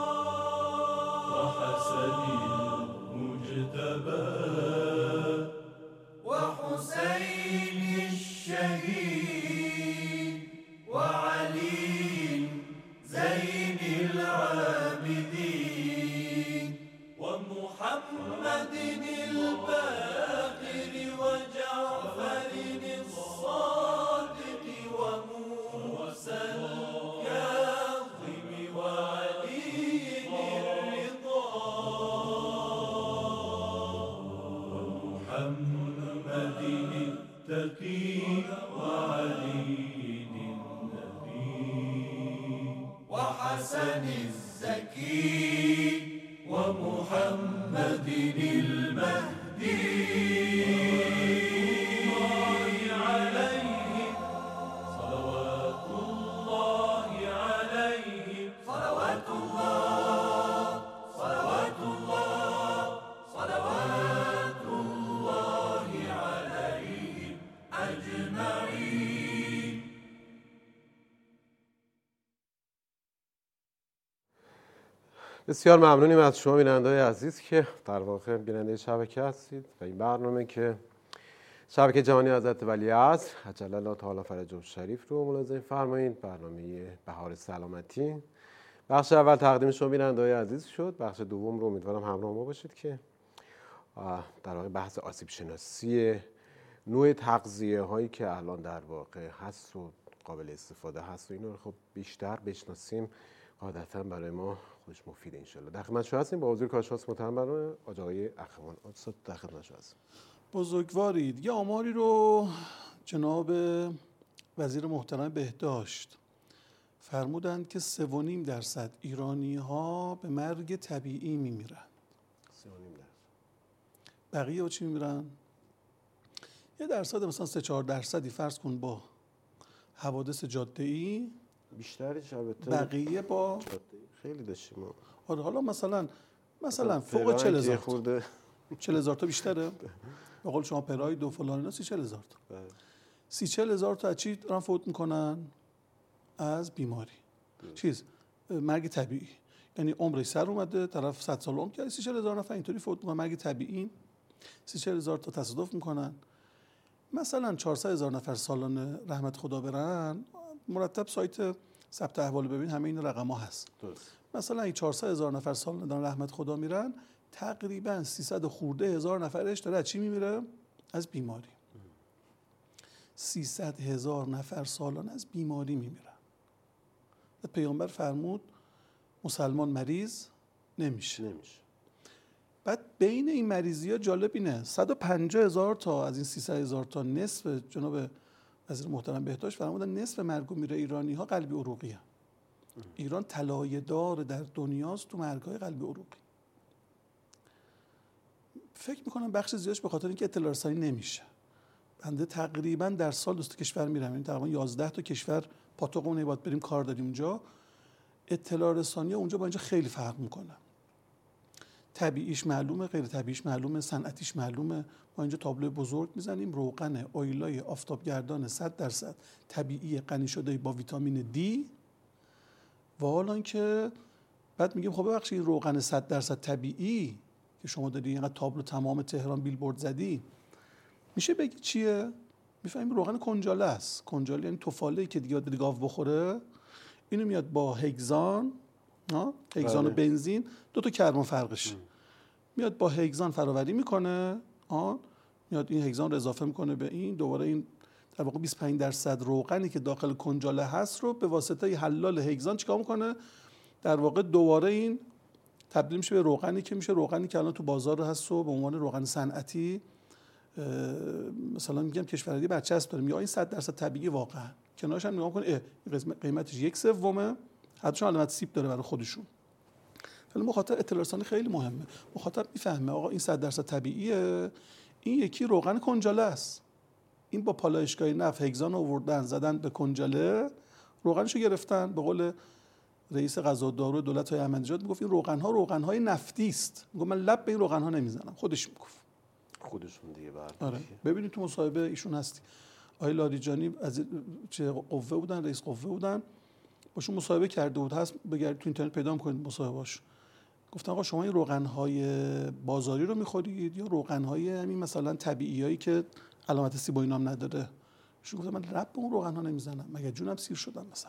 وحسن المجتبى وحسين الشهيد وعلي زين العابدين ومحمد الباقر وجعفر الصادق وموسى الكاظم وعلي الرضا ومحمد التقي وعلي وحسن الزكي ومحمد المهدي عليهم صلوات الله عليهم صلوات الله صلوات الله صلوات الله عليهم أجمعين. بسیار ممنونیم از شما بیننده‌های عزیز که در واقع بیننده شبکه هستید و این برنامه که شبکه جهانی حضرت ولیعصر عجل الله تعالی فرجه الشریف رو ملاحظه فرمایید. برنامه بهار سلامتی بخش اول تقدیم شما بیننده‌های عزیز شد. بخش دوم رو امیدوارم همراه ما باشید که در واقع بحث آسیب شناسی نوع تغذیه هایی که الان در واقع هست و قابل استفاده هست و اینا رو خب بیشتر بشناسیم، عادتاً برای ما خودش مفیده انشالله. در خدمت شما هستیم با حضور کارشناس محترم برنامه آقای اخوان. استاد در خدمت شما هستیم. بزرگوارید. یه آماری رو جناب وزیر محترم بهداشت فرمودند که 3.5% ایرانی ها به مرگ طبیعی میمیرن. 3.5%. بقیه با چی میمیرن؟ 1% مثلا 3-4% فرض کن با حوادث جاده‌ای، بیشترش البته بقیه با خیلی داشتیم. آره حالا مثلا فوق 40,000 خورده 40,000 تا بیشتره. به قول شما پراید و فلان اینا 30-40,000 تا. 30-40,000 تا از چی دارن فوت میکنن؟ از بیماری. مرگ طبیعی. یعنی عمرش سر اومده، طرف 100 سال عمر کرده، 30-40,000 نفر اینطوری فوت میکنن مرگ طبیعی. 30-40,000 تا تصادف میکنن. مثلا 400,000 نفر سالانه رحمت خدا برن، مرتب سایت ثبت احوال ببین همه این رقم‌ها هست. مثلا این 400,000 نفر سالانه دارن رحمت خدا میرن، تقریبا 300 خورده هزار نفرش داره از چی میمیره؟ از بیماری. 300,000 نفر سالانه از بیماری میمیرن. پیامبر فرمود مسلمان مریض نمیشه. بعد بین این مریضی‌ها جالب اینه 150,000 تا از این 300,000 تا نصف، جناب وزیر محترم بهداشت فرمودن نصف مرگ و میر ایرانی‌ها قلبی عروقیه. ایران طلایه‌دار در دنیاست تو مرگ‌های قلبی عروقی. فکر می‌کنم بخش زیادش به خاطر اینکه اطلاع رسانی نمیشه. بنده تقریبا در سال 2 کشور میرم، یعنی تقریبا 11 تا کشور پاتوقمون باید بریم کار داریم اونجا. اطلاع رسانی اونجا با اینجا خیلی فرق می‌کنه. طبیعیش معلومه، غیر طبیعیش معلومه، صنعتیش معلومه. ما اینجا تابلو بزرگ میزنیم روغن آیلای آفتابگردان 100% طبیعی غنی شده با ویتامین دی. و حالا که بعد میگیم خب ببخشید روغن 100% طبیعی که شما داری اینقدر تابلو تمام تهران بیلبورد زدی، میشه بگی چیه؟ میفهمیم روغن کنجاله است. کنجاله یعنی تفاله‌ای که دیگه بده گاو بخوره. اینو میاد با هگزان، هگزان و بنزین، 2 تا کربن فرقش، میاد با هگزان فراوری میکنه، میاد این هگزان رو اضافه میکنه به این، دوباره این در واقع 25% روغنی که داخل کنجاله هست رو به واسطه حلال هگزان چیکار میکنه؟ در واقع دوباره این تبدیل میشه به روغنی که میشه روغنی که الان تو بازار هست و به عنوان روغن صنعتی مثلا میگم کشورهای برچسب داره، میگه این 100% طبیعی واقعا. کنارش هم نگاه کنه قیمتش 1/3 حتی علامت سیب داره برای خودشون. ولی مخاطب اطلاع رسانی خیلی مهمه. مخاطب میفهمه آقا این 100% طبیعیه، این یکی روغن کنجاله است. این با پالایشگاه نفت هگزان آوردن زدن به کنجاله، روغنشو گرفتن. به قول رئیس غذا و دارو دولت‌های احمدی‌نژاد میگفت این روغن‌های نفتی است. میگم من لب به این روغن‌ها نمیزنم. خودش میگفت. خودشون دیگه آره. ببینید تو مصاحبه ایشون هستی. آقای لاریجانی از چه قوه بودن، رئیس قوه بودن، باشون مصاحبه کرده بود، هست بگردید تو اینترنت پیدا می‌کنید مصاحبه‌اش. گفتن آقا شما این روغن‌های بازاری رو می‌خورید یا روغن‌های همین مثلا طبیعیایی که علامت سیب و اینام نداره؟ ایشون گفت من رب به اون روغن‌ها نمیزنم، مگه جونم سیر شدم مثلا.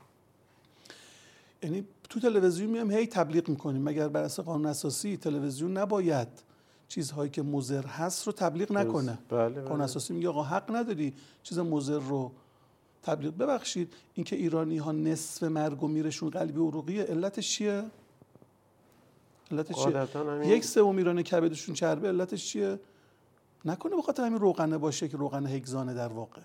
یعنی تو تلویزیون میام هی تبلیغ می‌کنیم، مگر بر اساس قانون اساسی تلویزیون نباید چیزهایی که مضر هست رو تبلیغ نکنه؟ قانون اساسی میگه آقا حق نداری چیز مضر رو تبلیغ. ببخشید اینکه ایرانی‌ها نصف مرگ و میرشون قلبی عروقیه، علتش چیه؟ علتش چیه؟ 1/3 ایرانی کبدشون چربه، علتش چیه؟ نکنه به خاطر همین روغنه باشه که روغن هگزانه در واقع.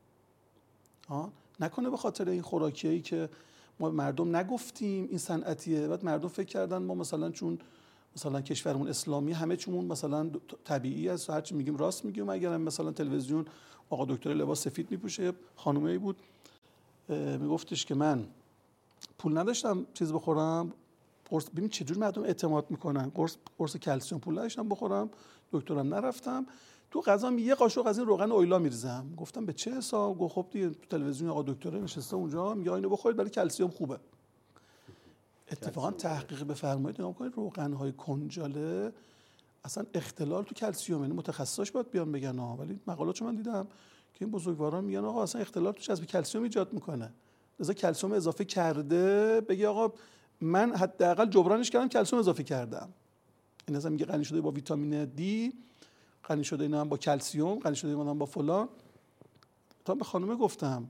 نکنه به خاطر این خوراکیایی که ما مردم نگفتیم این صنعتیه، بعد مردم فکر کردن ما مثلا چون مثلا کشورمون اسلامی همه چیمون مثلا طبیعی است، هر چی میگیم راست میگیم. اگرم مثلا تلویزیون آقا دکتر لباس سفید میپوشه، خانومه‌ای بود میگفتش که من پول نداشتم چیز بخورم قرص، ببین چجور مردم اعتماد میکنن، قرص کلسیم پول نداشتم بخورم، دکترم نرفتم، تو غذام یه قاشق از این روغن اویلا میریزم. گفتم به چه حساب؟ گفت خب دیگه تو تلویزیون آقا دکتر نشسته اونجا میگه اینو بخورید برای کلسیم خوبه. اتفاقا تحقیق بفرمایید نگاه کنید روغن‌های کنجاله اصلا اختلال تو کلسیم، یعنی متخصصاش باید بیان بگن ولی مقالاتشو من دیدم که این بزرگواران میگن آقا اصلا اختلال تو جذب کلسیم ایجاد میکنه، لذا کلسیم اضافه کرده بگی آقا من حداقل جبرانش کردم کلسیم اضافه کردم. این اصلا میگه غنی شده با ویتامین دی، غنی شده اینا هم با کلسیم، غنی شده اینا هم با فلان. تا به خانومه گفتم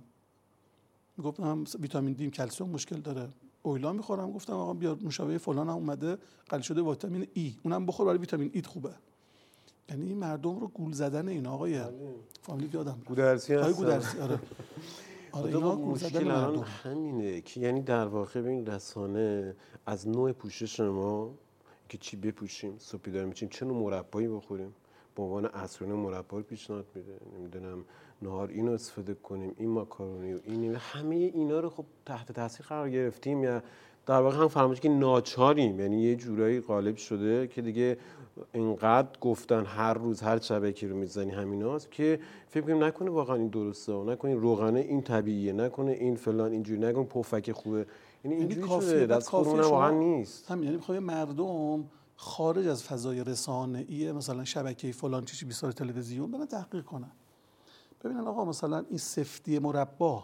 ویتامین دی کلسیم مشکل داره، اویلا میخورم. گفتم آقا بیا مشابه فلان هم اومده غنی شده ویتامین ای، اونم بخور برای ویتامین ای خوبه. یعنی مردم رو گول زدن این آقای فامیلی یادم گودرسی هست. گودرسی آره اینا گول زدن مردم همینه که یعنی در واقع ببین رسانه از نوع پوشش ما که چی بپوشیم، صبحی داریم میچیم چه نوع مربایی بخوریم، به عنوان عصرانه مربا رو پیشنهاد میده، نمیدونم نهار اینو استفاده کنیم، این ماکارونی و این، همه اینا رو خب تحت تاثیر قرار گرفتیم یا در واقع هم فرمایش که ناچاریم. یعنی یه جورایی غالب شده که دیگه اینقدر گفتن هر روز هر شبکه‌ای رو میزنی همیناست که فکر کنیم نکنه واقعا این درسته، نکنه این روغنه این طبیعیه، نکنه این فلان اینجوری، نکنه پفک خوبه. یعنی اینجوری شده دست خودمون واقعا نیست. همین یعنی میخوام مردم خارج از فضای رسانه‌ای مثلا شبکه‌ای فلان چیزی 20 سال تلویزیون برن تحقیق کنن، ببینن آقا مثلا این سفتی مربا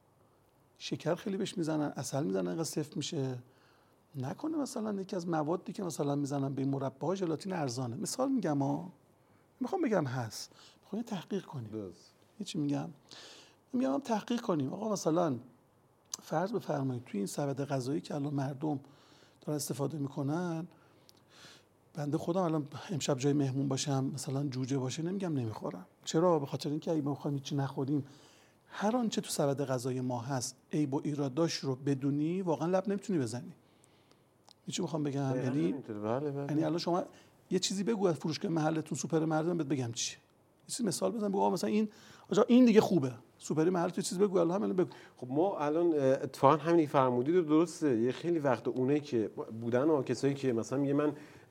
شکر خیلی بهش میزنن، عسل میزنن انقدر سفت میشه، نکنه مثلا یکی از موادی که مثلا میزنن به این مربا ژلاتین ارزانه. مثال میگم میخوام بگم هست، میخوام تحقیق کنیم. یه چی میگم تحقیق کنیم. آقا مثلا فرض بفرمایید توی این سبد غذایی که الان مردم دارن استفاده میکنن، بنده خودم الان امشب جای مهمون باشم مثلا جوجه باشه نمیگم نمیخورم. چرا؟ به خاطر اینکه اگه ما بخوایم هیچی نخوریم، هر آنچه تو سبد غذایی ما هست عیب و ایراداش رو بدونی واقعا لب نمیتونی بزنی. چی میخوام بگم؟ یعنی الان شما یه چیزی بگو از فروشگاه محلتون سوپر مردم بهت بگم چی، یه چیز مثال بزن بگو مثلا این دیگه خوبه، سوپر محلت چیز بگو الان بگو. خب ما الان اتفاقا همین فرمودید درسته، یه خیلی وقت اونایی که بودن و کسایی که مثلا میگه من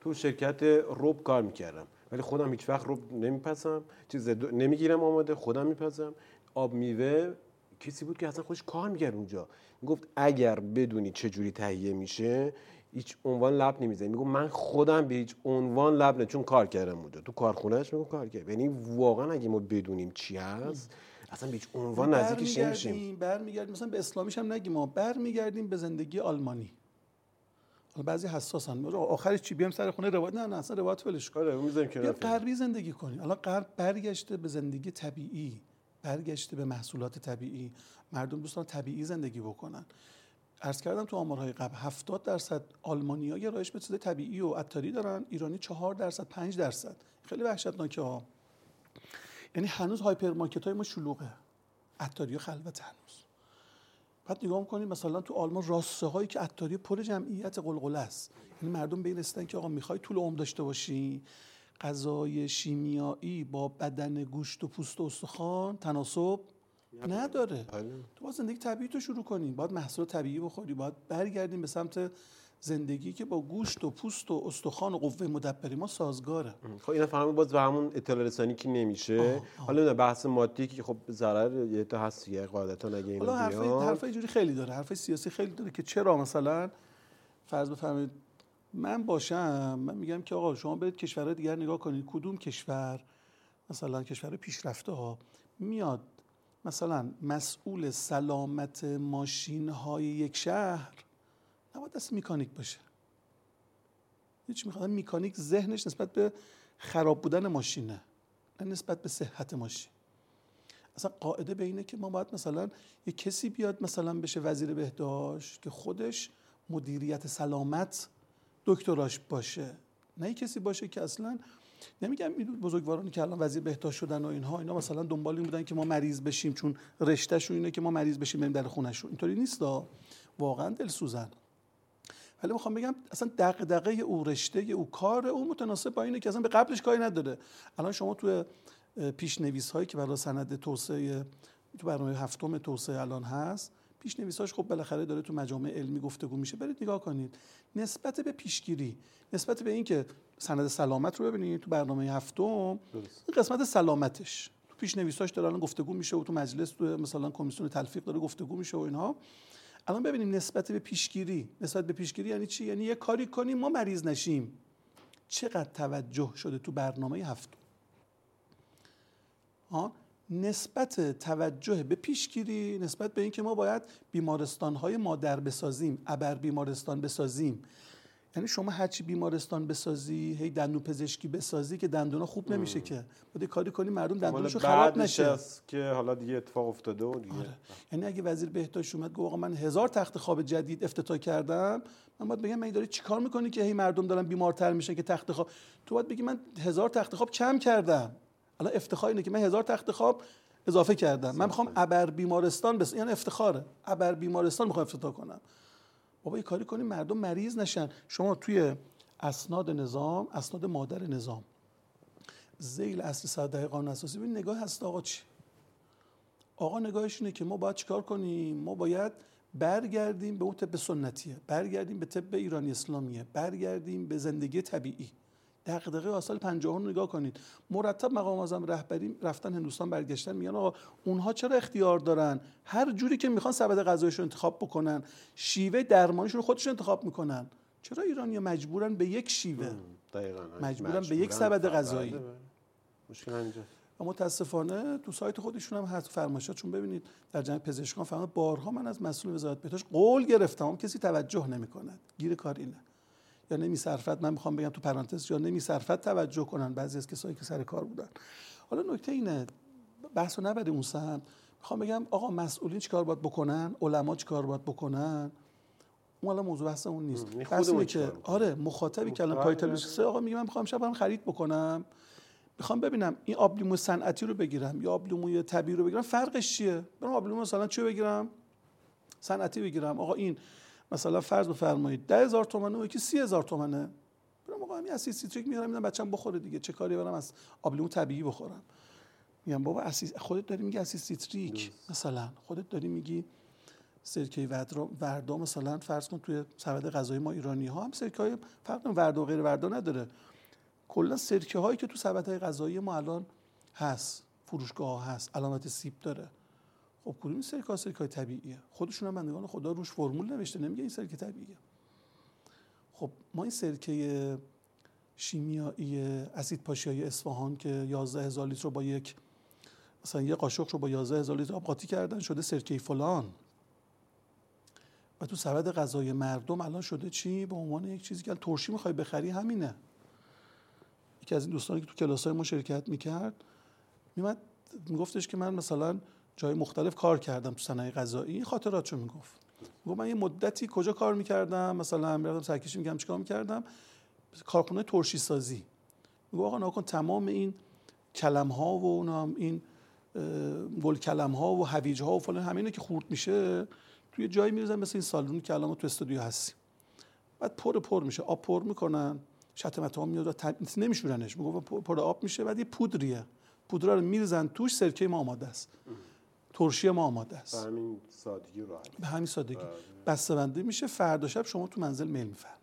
تو شرکت رب کار میکردم، ولی خودم هیچ وقت رب نمیپزم، نمیگیرم آماده، خودم میپزم. آب میوه کسی بود که اصلا خودش کار میکرد اونجا، میگفت اگر بدونی چه جوری تهیه میشه هیچ عنوان لب نمیزنی. میگم من خودم به هیچ عنوان لب نه، چون کار کردم اونجا تو کارخونهش. میگم کار کرد، یعنی واقعا اگه ما بدونیم چی هست اصلا به هیچ عنوان نزدیکش نمیشیم. برمیگردیم مثلا به اسلامیش هم نگیم، ما برمیگردیم به زندگی آلمانی. حالا بعضی حساسن آخرش چی بیام سر خونه روایت، نه اصلا روایت ولش کن، بیا غربی زندگی کنی. الان غرب برگشته به زندگی طبیعی، برگشته به محصولات طبیعی، مردم دوستان طبیعی زندگی بکنن. عرض کردم تو آمارهای قبل 70% آلمانی‌ها گرایش به چیز طبیعی و عطاری دارن، ایرانی 4% 5%. خیلی وحشتناکه ها. یعنی هنوز هایپرمارکت‌های ما شلوغه، عطاری خلوت هنوز. بعد نگاه می‌کنید مثلا تو آلمان راسته هایی که عطاری پر جمعیت قلقله است، یعنی مردم به این رسیدن که آقا می‌خوای طول عمر داشته باشی، غذای شیمیایی با بدن گوشت و پوست و استخوان تناسب نداره. تو باید زندگی طبیعی تو شروع کنی، باید محصول طبیعی بخوری، باید برگردیم به سمت زندگی که با گوشت و پوست و استخوان و قوه مدبری ما سازگاره. خب اینا فهمید باز به همون اطلاع رسانی که نمیشه. حالا نه بحث مادی که خب ضرر یه تا هست دیگه قاعدتا اگه اینا بیان. حرف اینجوری خیلی داره، حرف سیاسی خیلی داره که چرا مثلا فرض بفرمایید من باشم، من میگم که آقا شما برید کشورهای دیگر نگاه کنید، کدوم کشور مثلا کشور پیشرفته ها میاد مثلا مسئول سلامت ماشین های یک شهر نباید دست میکانیک باشه. هیچ میخواد میکانیک ذهنش نسبت به خراب بودن ماشینه، نه نسبت به صحت ماشین. اصلا قاعده به اینه که ما باید مثلا یک کسی بیاد مثلا بشه وزیر بهداشت که خودش مدیریت سلامت دکتراش باشه، نه یک کسی باشه که اصلا نمیگم این بزرگوارانی که الان وزیر بهداشت شدن و اینا مثلا دنبال این بودن که ما مریض بشیم چون رشتهشون اینه که ما مریض بشیم بریم در خونهشون. اینطوری نیستا، واقعا دلسوزن. ولی میخوام بگم اصلا دغدغه او، رشته او، کار او متناسب با اینه که اصلا به قبلش کاری نداره. الان شما تو پیشنویس هایی که برای سند توسعه تو برنامه هفتم توسعه الان هست، پیشنویساش خب بالاخره داره تو مجامع علمی گفتگو میشه، برید نگاه کنید نسبت به پیشگیری، نسبت به این که سند سلامت رو ببینید تو برنامه هفتم این قسمت سلامتش تو پیشنویساش داره الان گفتگو میشه و تو مجلس تو مثلا کمیسیون تلفیق داره گفتگو میشه و اینها. الان ببینیم نسبت به پیشگیری، نسبت به پیشگیری یعنی چی؟ یعنی یه کاری کنیم ما مریض نشیم. چقدر توجه شده تو برنامه هفتم؟ نسبت توجه به پیشگیری، نسبت به اینکه ما باید بیمارستان‌های مادر بسازیم، ابر بیمارستان بسازیم. یعنی شما هرچی بیمارستان بسازی، هی دندون پزشکی بسازی که دندونا خوب نمیشه که. باید کاری کنی مردم دندونشو خراب نشه. که حالا دیگه اتفاق افتاده و دیگه. یعنی اگه وزیر بهداشت اومد گفت آقا من 1000 تخت خواب جدید افتتاح کردم، من باید بگم من داری چیکار میکنی که هی مردم دارن بیمارتر میشن که تخت خواب، تو باید بگی من 1000 تخت خواب کم کردم. الان افتخار اینه که من 1000 تخت خواب اضافه کردم. من میخوام ابر بیمارستان یعنی افتخاره. ابر بیمارستان میخوام افتتاح کنم. بابا یه کاری کنیم مردم مریض نشن. شما توی اسناد نظام، اسناد مادر نظام، ذیل اصل 110 قانون اساسی ببین نگاه هست آقا چی؟ آقا نگاهش اینه که ما باید چیکار کنیم؟ ما باید برگردیم به اون طب سنتیه، برگردیم به طب ایرانی اسلامیه، برگردیم به زندگی طبیعی. دغدغه سال 50 رو نگاه کنید، مرتب مقام معظم رهبری رفتن هندوستان برگشتن میگن آقا اونها چرا اختیار دارن هر جوری که میخوان سبد غذایشون انتخاب بکنن، شیوه درمانیشون رو خودشون انتخاب میکنن. چرا ایرانی‌ها مجبورن به یک شیوه، مجبورن به یک سبد غذایی؟ مشکل اینجاست. اما متاسفانه تو سایت خودشون هم هست فرمایشاتشون ببینید در جمع پزشکان فهمید بارها من از مسئول وزارت بهداشت قول گرفتم کسی توجه نمیکنه، گیر کار اینه یا نمیصرفت، من میخوام بگم تو پرانتز یا نمیصرفت توجه کنن بعضی از کسایی که سر کار بودن. حالا نکته اینه بحثو نبره اون سمت، میخوام بگم آقا مسئولین چیکار باید بکنن، علما چیکار باید بکنن، اون الان موضوع بحث اون نیست. بحثی که آره مخاطبی که الان پای تلویزیون آقا میگه من میخوام شب برم خرید بکنم، میخوام ببینم این آبلیمو صنعتی رو بگیرم یا آبلیمو طبیعی رو بگیرم فرقش چیه؟ برام آبلیمو مثلا چی بگیرم؟ صنعتی بگیرم. آقا این مثلا فرض بفرمایید 10000 تومانه و یکی 30000 تومانه. برام آقا همین اسید سیتریک میارم میدم بچه‌م بخوره دیگه، چه کاری برام از آبلیمو طبیعی بخورم؟ میگم بابا اسید خودت داری میگی اسید سیتریک مثلا، خودت داری میگی سرکه وردا مثلا فرض کن توی سبد غذایی ما ایرانی ها هم سرکه های فرق وردا و غیر وردا نداره. کلا سرکه هایی که تو سبدهای غذایی ما الان هست، فروشگاه ها هست، علامت سیب داره. خب کدوم سرکه های طبیعیه؟ خودشون هم بندگان خدا روش فرمول نوشته، نمیگه این سرکه طبیعیه. خب ما این سرکه شیمیایی اسید پاشیایی اصفهان که 11000 لیتر رو با یک مثلا یه قاشق رو با 11000 لیتر آب قاطی کردن شده سرکه فلان و تو سبد غذایی مردم الان شده چی؟ به عنوان یک چیزی که ترشی میخوای بخری همینه. یکی از این دوستانی که تو کلاس‌های ما شرکت میکرد میمد میگفتش که من مثلا جای مختلف کار کردم تو صنایع غذایی، خاطراتشو میگفت. من یه مدتی کجا کار میکردم، مثلا میرفتم سرکشی میکردم چیکار میکردم، کارخونه ترشی سازی. میگه آقا ناکن تمام این کلم ها و این گل کلم ها و هویج ها و فلان همه اینا که خورد میشه توی جایی میریزن مثل این سالونی که الان ما تو استودیو هستیم. بعد پر میشه، آب پر میکنن، شتمت ها میاد و نمیشورنش، میگه پر آب میشه، بعد یه پودریه، پودر رو میریزن توش، سرکه ما آماده است، ترشی ما آماده است. به همین سادگی راحت. به همین سادگی بسته‌بندی میشه، فردا شب شما تو منزل میل میفرمایید.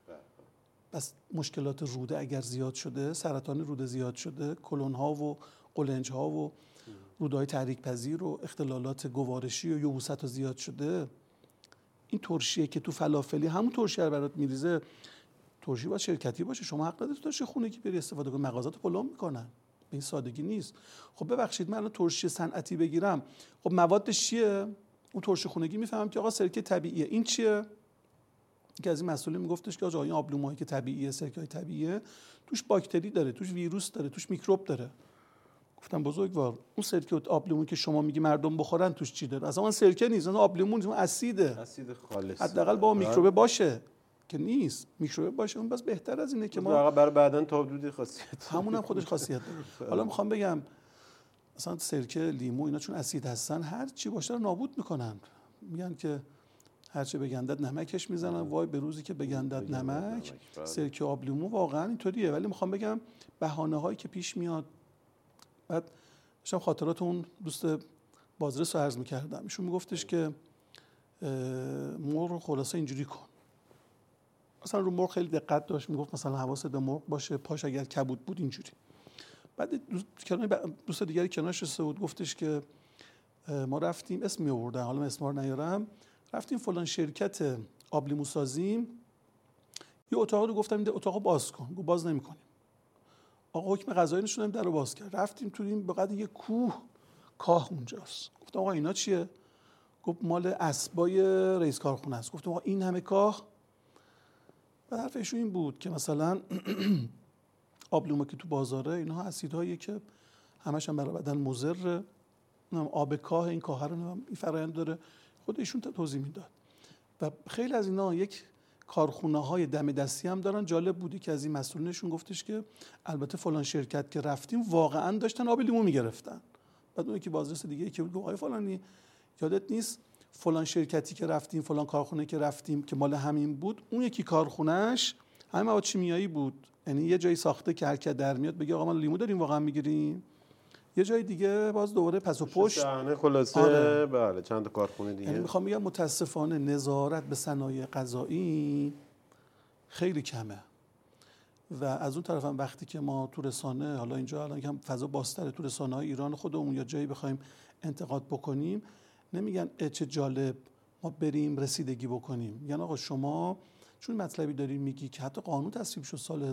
بس مشکلات روده اگر زیاد شده، سرطان روده زیاد شده، کلون ها و قولنج ها و رودهای تحریک پذیر و اختلالات گوارشی و یبوست ها زیاد شده، این ترشیه که تو فلافلی همون ترشی رو برات میریزه، ترشی باید شرکتی باشه، شما حق نداری ترشی خونگی بری استفاده کنی، مغازات پلم میکنن. به این سادگی نیست. خب ببخشید من الان ترشی صنعتی بگیرم، خب موادش چیه؟ اون ترشی خونگی میفهمم که آقا سرکه طبیعیه. این چیه؟ که از این مسئولین میگفتش که آقا این آبلیموهایی که طبیعیه، سرکه‌های طبیعیه، توش باکتری داره، توش ویروس داره، توش میکروب داره. گفتم بزرگوار اون سرکه و آبلیمو که شما میگی مردم بخورن توش چی داره؟ اصلا اون سرکه نیست، اون آبلیمو اون اسیده، اسید خالص، حداقل با میکروب باشه که نیست، میکروب باشه اون بس بهتر از اینه که ما برای بعدن تا حدودی خاصیت همون هم خودش خاصیت داره. حالا میخوام بگم مثلا سرکه، لیمو اینا چون اسید هستن هر چی باشه رو نابود میکنن. میگن که هر چه بگندد نمکش میزنن، وای به روزی که بگندد نمک. سرکه آب لیمو واقعا اینطوریه. ولی میخوام بگم بهانه هایی که پیش میاد، بعد داشتم خاطرات اون دوست بازرس رو عرض میکردم، ایشون میگفتش که مرغ خلاصه اینجوری کن، مثلا رو مرغ خیلی دقت داشت، میگفت مثلا حواست به مرغ باشه، پاش اگر کبود بود اینجوری. بعد دوست دیگری کنارش نشسته بود، گفتش که ما رفتیم، اسم میآوردن حالا من اسم رو نیارم، رفتیم فلان شرکت آب لیمو سازیم، یه اتاق رو گفتم این اتاقو باز کن، گفت باز نمی‌کنیم. آقا حکم قضایی نشوندیم، درو باز کرد، رفتیم تو این بقدر یه کوه کاه اونجاست. گفتم آقا اینا چیه؟ گفت مال اسبای رئیس کارخونه است. گفتم آقا این همه کاه؟ و حرفش این بود که مثلا آب لیمو که تو بازاره اینها اسیدهایی که همش هم برای بدن مضر، آب کاه، این کاه رو این فرآیند داره، خود ایشون توضیح میداد. و خیلی از اینا یک کارخونه‌های دم دستی هم دارن. جالب بودی که از این مسئولینشون گفتش که البته فلان شرکت که رفتیم واقعا داشتن آب لیمو میگرفتن. بعد اون یکی بازرس دیگه که بود گفت آقای فلانی یادت نیست فلان شرکتی که رفتیم، فلان کارخونه که رفتیم که مال همین بود، اون یکی کارخونه‌اش همین مواد شیمیایی بود، یعنی یه جایی ساخته که حرکت در میاد بگه آقا ما لیمو داریم واقعا میگیریم، یه جای دیگه باز دوباره پس و پشت خلاصه. آره. بله چند تا کارخونه دیگه. یعنی میخوام بگم متاسفانه نظارت به صنایع غذایی خیلی کمه. و از اون طرف هم وقتی که ما تو رسانه، حالا اینجا الان که فضا بازتره، تو رسانه‌های ایران خودمون یا جایی بخوایم انتقاد بکنیم، نمیگن چه جالب ما بریم رسیدگی بکنیم، میگن آقا شما چون مطلبی داری میگی که حتی قانون تصویب شد سال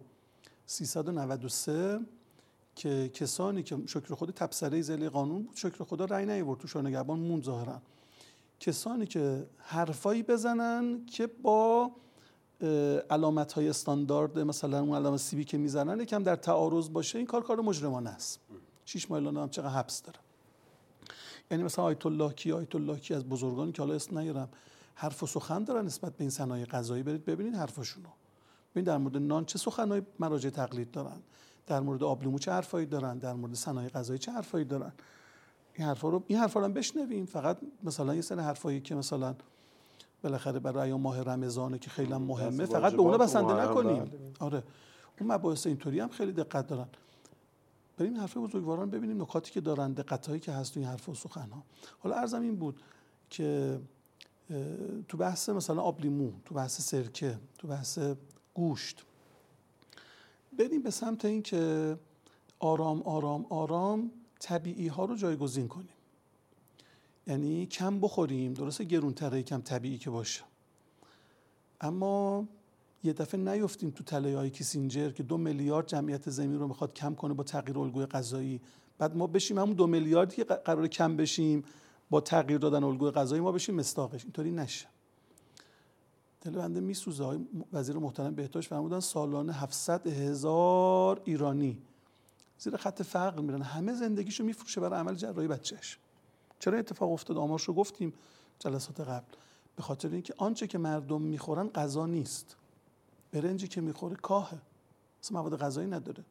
1393 که کسانی که شکر خدا تبصره ذیلی قانون بود، شکر خدا رأی نیاورد، تو شورای نگهبان موند ظاهرا، کسانی که حرفایی بزنن که با علامت‌های استاندارد مثلا اون علامت سیبی که میزنن یکم در تعارض باشه، این کار مجرمانه است. 6 ماه اعلان هم چقدر حبس داره. یعنی مثلا آیت الله کی از بزرگانی که حالا اسم نیارم حرف و سخن دارن نسبت به این صنایع غذایی، برید ببینید حرفاشونو، ببین در مورد نان چه سخنای مراجع تقلید دارن، در مورد آب لیمو چه حرفایی دارن، در مورد صنایع غذایی چه حرفایی دارن. این حرفا رو هم بشنویم. فقط مثلا یه سری حرفایی که مثلا بالاخره برای ماه رمضانه که خیلی مهمه فقط به اونا بسنده نکنیم. آره اون مباحث اینطوری هم خیلی دقت دارن. بریم حرف بزرگواران ببینیم نکاتی که دارن، دقتایی که هست تو این حرف و سخن‌ها. حالا عرضم این بود که تو بحث مثلا آب لیمو، تو بحث سرکه، تو بحث گوشت، بریم به سمت این که آرام آرام آرام طبیعی ها رو جایگزین کنیم. یعنی کم بخوریم، درسته گرونتره کم طبیعی که باشه، اما یه دفعه نیفتیم تو تله‌های کیسینجر که 2 میلیارد جمعیت زمین رو میخواد کم کنه با تغییر الگوی غذایی، بعد ما بشیم همون 2 میلیاردی که قراره کم بشیم با تغییر دادن الگوی غذایی ما بشیم مصداقش. اینطوری نشه. دل بنده میسوزه. های وزیر محترم بهداشت فرمودن سالانه 700,000 ایرانی زیر خط فقر میرن، همه زندگیشو میفروشه برای عمل جراحی بچه‌اش. چرا اتفاق افتاد؟ آمارش رو گفتیم جلسات قبل. به خاطر اینکه آنچه که مردم میخورن غذا نیست. برنجی که میخوره کاهه، اصلا مواد غذایی نداره.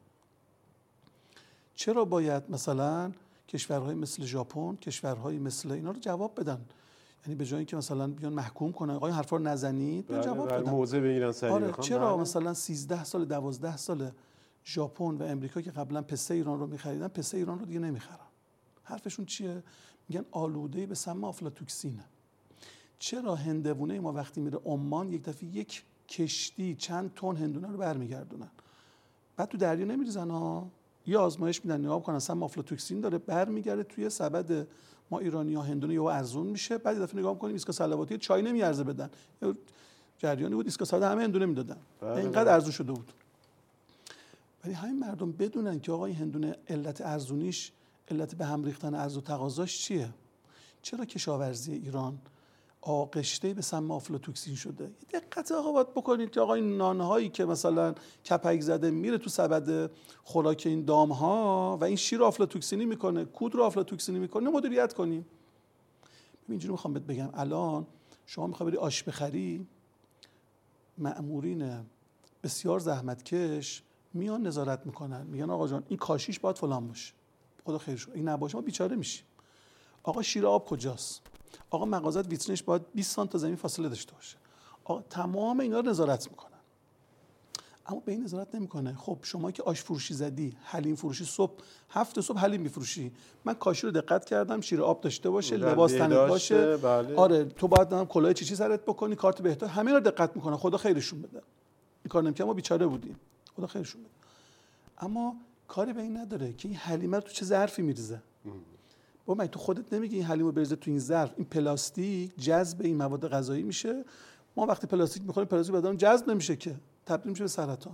چرا باید مثلا کشورهای مثل ژاپن، کشورهای مثل اینا رو جواب بدن؟ یعنی به جای اینکه مثلا بیان محکوم کنن آقا این حرفا رو نزنید، بیان جواب بدن، موضع بگیرن سریع. آره چرا مثلا 13 سال 12 سال ژاپن و امریکا که قبلا پسته ایران رو می‌خریدن، پسته ایران رو دیگه نمی‌خرن؟ حرفشون چیه؟ میگن آلوده به سم آفلاتوکسینه. چرا هندوونه ما وقتی میره عمان یک دفعه یک کشتی چند تن هندونه رو برمیگردونن، بعد تو دریا نمیریزن ها، یه آزمایش میدن نگاه کنن سم آفلاتوکسین داره، برمیگرده توی سبد ما ایرانی‌ها هندونه یهو ارزون میشه، بعد یه دفعه نگاه می‌کنیم ایسکا صلواتی چای نمیارزه بدن، جریانی بود ایسکا صلوات همه هندونه میدادن، اینقدر ارزون شده بود. ولی همین مردم بدونن که آقا این هندونه علت ارزونیش، علت به هم ریختن عرض و تقاضاش چیه؟ چرا کشاورزی ایران آغشته به سم آفلاتوکسین شده؟ دقت آقا باید بکنید که آقا این نانهایی که مثلا کپک زده میره تو سبد خوراک این دامها و این شیر آفلاتوکسینی میکنه، کود رو آفلاتوکسینی میکنه، مدیریت کنیم. اینجوری میخوام بهت بگم الان شما میخوای بری آش بخری، مأمورین بسیار زحمتکش میان نظارت میکنن، میگن آقا جان این کاشیش باید فلان باشه، خدا خیرش کنه، این نباشه ما بیچاره میشیم. آقا شیر آب کجاست؟ آقا مغازت ویترینش باید 20 سانت تا زمین فاصله داشته باشه. آقا تمام اینا رو نظارت میکنن. اما به این نظارت نمیکنه. خب شما که آش فروشی زدی، حلیم فروشی، صبح 7 صبح حلیم میفروشی، من کاشی رو دقت کردم شیر آب داشته باشه، لباس تنت باشه، بله. آره تو باید هم کلاه چیچی سرت بکنی، کارت بهداشت، همه رو دقت میکنه. خدا خیرشون بده. این کار نمیکنه ما بیچاره بودیم. خدا خیرشون بده. اما کاری به این نداره که این حلیمه رو تو چه ظرفی میریزه. با تو خودت نمیگی این حلیمو بریزه تو این ظرف، این پلاستیک جذب این مواد غذایی میشه. ما وقتی پلاستیک میخوریم پلاستیک بدن جذب نمیشه که تبدیل میشه به سرطان.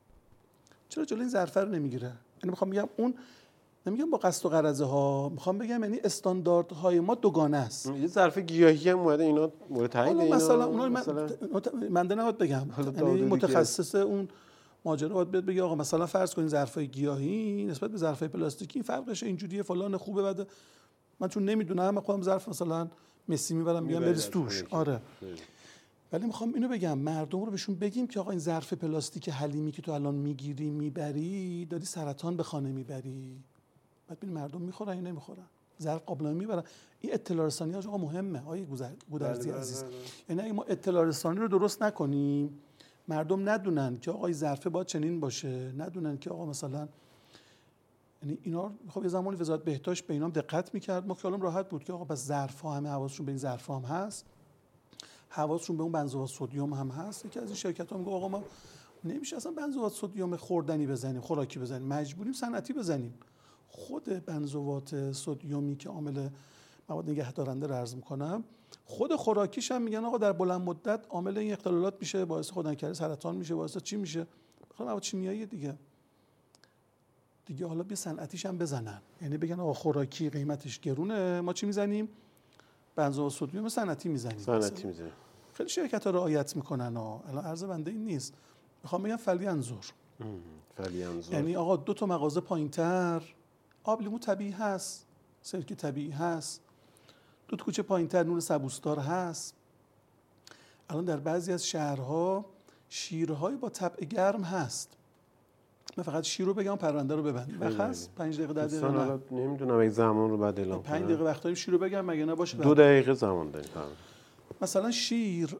چرا جلوی این ظرفه رو نمیگیره؟ یعنی میخوام بگم اون، نمیگم با قصد و غرضه ها، میخوام بگم یعنی استانداردهای ما دوگانه است. یه ظرف گیاهی هم اومده اینا مورد تایید اینا مثلا اونا من نباید بگم، یعنی متخصص اون ماجرا باید بگه آقا مثلا فرض کنین ظرفای گیاهی نسبت به ظرفای پلاستیکی فرقش اینجوریه فلان خوبه، بعد من چون نمیدونم من خودم ظرف مثلا مسی میبرم میگم بریز توش، آره. ولی میخوام اینو بگم مردم رو بهشون بگیم که آقا این ظرف پلاستیک حلیمی که تو الان میگیری میبری داری سرطان به خانه میبری. بعد ببین مردم میخورن یا نمیخورن، ظرف قابلمه میبرن. این اطلاع رسانی آقا مهمه آقای گودرزی عزیز. یعنی اگه ما اطلاع رسانی رو درست نکنیم، مردم ندونن که آقا این ظرفه باید چنین باشه، ندونن که آقا مثلا، یعنی اینا خب یه زمانی وزارت بهداشت به اینام دقت میکرد، ما خیالم راحت بود که آقا بس ظرف‌ها همه حواسشون به این ظرف‌ها هم هست، حواسشون به اون بنزوات سدیم هم هست. یکی از این شرکت‌ها میگه آقا ما نمیشه اصلا بنزوات سدیم خوردنی بزنیم، خوراکی بزنیم، مجبوریم صنعتی بزنیم. خود بنزوات سدیمی که عامل مواد نگهدارنده رو عرض میکنم، خود خوراکیش هم میگن آقا در بلند مدت عامل این اختلالات میشه، باعث خودانکاری سرطان میشه، باعث چی میشه؟ بخاطر مواد شیمیایی دیگه حالا بیا صنعتیش هم بزنن، یعنی بگن آقا خوراکی قیمتش گرونه، ما چی میزنیم؟ بنزوات سدیم صنعتی میزنیم. خیلی شرکت‌ها رعایت میکنن الان عرض بنده این نیست. میخوام بگم فلی انظر. یعنی آقا 2 تا مغازه پایینتر آب لیمو طبیعی هست، سرکه طبیعی هست، 2 تا کوچه پایینتر نور سبوسدار هست. الان در بعضی از شهرها شیرهای با طبع گرم هست. من فقط شیر رو بگم پرونده رو ببندیم. بخص 5 دقیقه 10 دقیقه نه. نمیدونم یک زمان رو بعد اعلام کنم. 5 دقیقه وقت داریم شیر رو بگم مگه نباشه. 2 دقیقه زمان داریم. مثلا شیر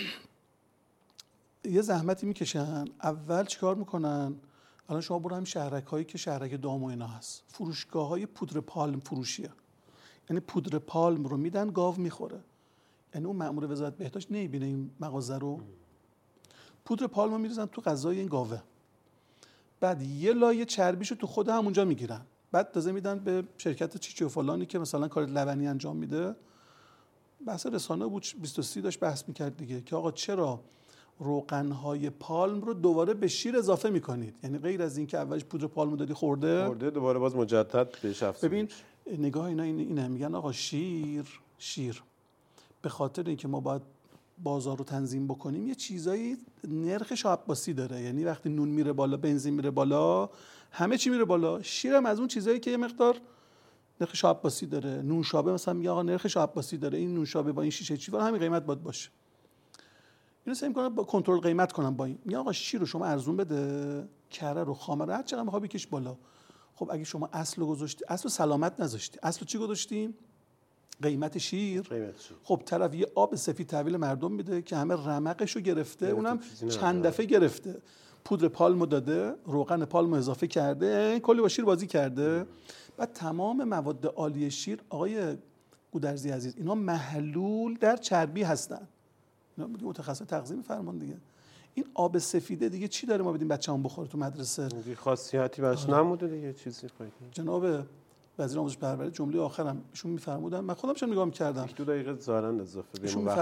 یه زحمتی میکشن. اول چیکار میکنن؟ الان شما برو همین شهرک‌هایی که شهرک دام و اینا هست، فروشگاه‌های پودر پالم فروشیه. یعنی پودر پالم رو میدن گاو میخوره. یعنی اون مأمور وزارت بهداشت نمیبینه این مغازه رو. پودر پالمو میریزن تو غذای این گاوه، بعد یه لایه چربیشو تو خود همونجا میگیرن، بعد تازه میدن به شرکت چیچی و فلانی که مثلا کار لبنی انجام میده. بحث رسانه بود 23 داشت بحث میکرد دیگه که آقا چرا روغن‌های پالم رو دوباره به شیر اضافه میکنید؟ یعنی غیر از این که اولش پودر پالمو دادی خورده دوباره باز مجدد بهش افزایش. ببین نگاه اینا اینه میگن آقا شیر به خاطر اینکه ما باید بازار رو تنظیم بکنیم یه چیزایی نرخ شاه عباسی داره، یعنی وقتی نون میره بالا، بنزین میره بالا، همه چی میره بالا. شیرم از اون چیزایی که یه مقدار نرخ شاه عباسی داره. نونشابه مثلا میگه آقا نرخ شاه عباسی داره، این نونشابه با این شیشه چیوار همین قیمت باید باشه. اینو سعی می‌کنن با کنترل قیمت کنن. با این میگه آقا شیر رو شما ارزون بده، کره رو، خامه رو، هر چقدر می‌خوای بکش بالا. خب اگه شما اصل رو گذاشتی، اصل سلامت نذاشتی، اصل چی گذاشتیم؟ قیمت شیر. خب طرف یه آب سفید تحویل مردم میده که همه رمقشو گرفته، اونم چند دفعه گرفته. پودر پالمو داده، روغن پالمو اضافه کرده، کلی با شیر بازی کرده. بعد تمام مواد عالی شیر آقای گودرزی عزیز اینا محلول در چربی هستن. اینا میگه متخصص تغذیه میفرمان دیگه. این آب سفیده دیگه چی داره ما بدیم بچه‌مون بخوره تو مدرسه؟ دیگه خاصیتی براش نموده دیگه، چیزی خواهید. جناب وزیر آموزش پرورش جمله آخرم ایشون میفرمودن، من خودم نگاه می‌کردم، 2 دقیقه ظاهرا اضافه بهم ایشون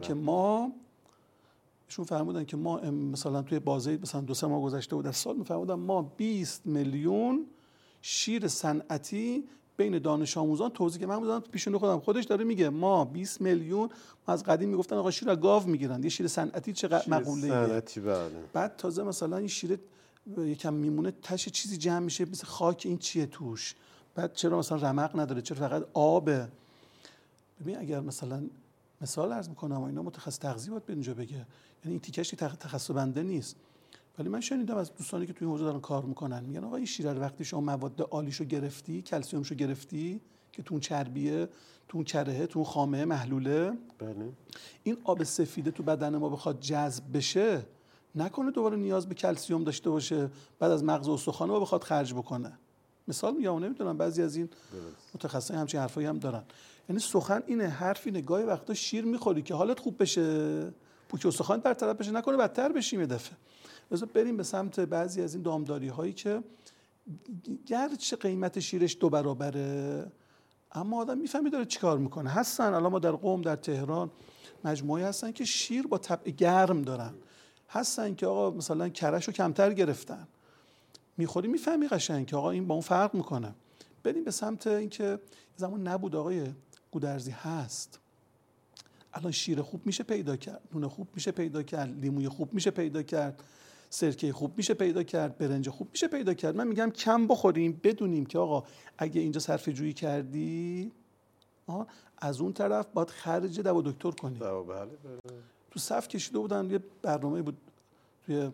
میفرمودن که ما مثلا توی بازه مثلا 2-3 ماه گذشته بود در سال میفرمودن ما 20 میلیون شیر صنعتی بین دانش آموزان توضیح که من بودم پیشون خودم، خودش داره میگه ما 20 میلیون، ما از قدیم میگفتن آقا شیر از گاو میگیرن، یه شیر صنعتی چقدر مقوله‌ایه. صنعتی بله. بعد تازه مثلا این شیر یکم میمونه تش چیزی جمع میشه مثل خاک، این چیه توش؟ بعد چرا مثلا رمق نداره، چرا فقط آبه؟ ببین اگر مثلا مثال عرض میکنم و اینا متخصص تغذیه باید به اینجا بگه، یعنی این تیکش که تخصص بنده نیست، ولی من شنیدم از دوستانی که توی این حوزه دارن کار میکنن میگن آقا این شیر رو وقتی شما مواد عالیشو گرفتی، کلسیمشو گرفتی که تو اون چربیه، تو اون کرهه، تو اون خامه محلوله، بله، این آب سفیده تو بدن ما بخواد جذب بشه، نکنه دوباره نیاز به کلسیوم داشته باشه، بعد از مغز و استخوان ما بخواد خرج بکنه. مثال میگم، نمیدونم بعضی از این متخصصین همچین حرفایی هم دارن. یعنی سخن اینه، حرف اینه، گاهی وقتا شیر میخوری که حالت خوب بشه، پوک استخوان برطرف بشه، نکنه بدتر بشیم یه دفعه. لذا بریم به سمت بعضی از این دامداری هایی که گرچه قیمت شیرش 2 برابره اما آدم میفهمی داره چیکار میکنه. هستن الان ما در قم، در تهران مجموعه هستن که شیر با طبع گرم دارن، هستن که آقا مثلا کرهشو کمتر گرفتن، میخوری میفهمی قشنگ که آقا این با اون فرق میکنه. بریم به سمت اینکه زمان نبود آقای گودرزی، هست الان شیر خوب میشه پیدا کرد، نون خوب میشه پیدا کرد، لیموی خوب میشه پیدا کرد، سرکه خوب میشه پیدا کرد، برنج خوب میشه پیدا کرد. من میگم کم بخوریم، بدونیم که آقا اگه اینجا صرفه جویی کردی از اون طرف باید خرج دوا دکتر کنی. بله. تو صف کشیده بودن، یه برنامه بود توی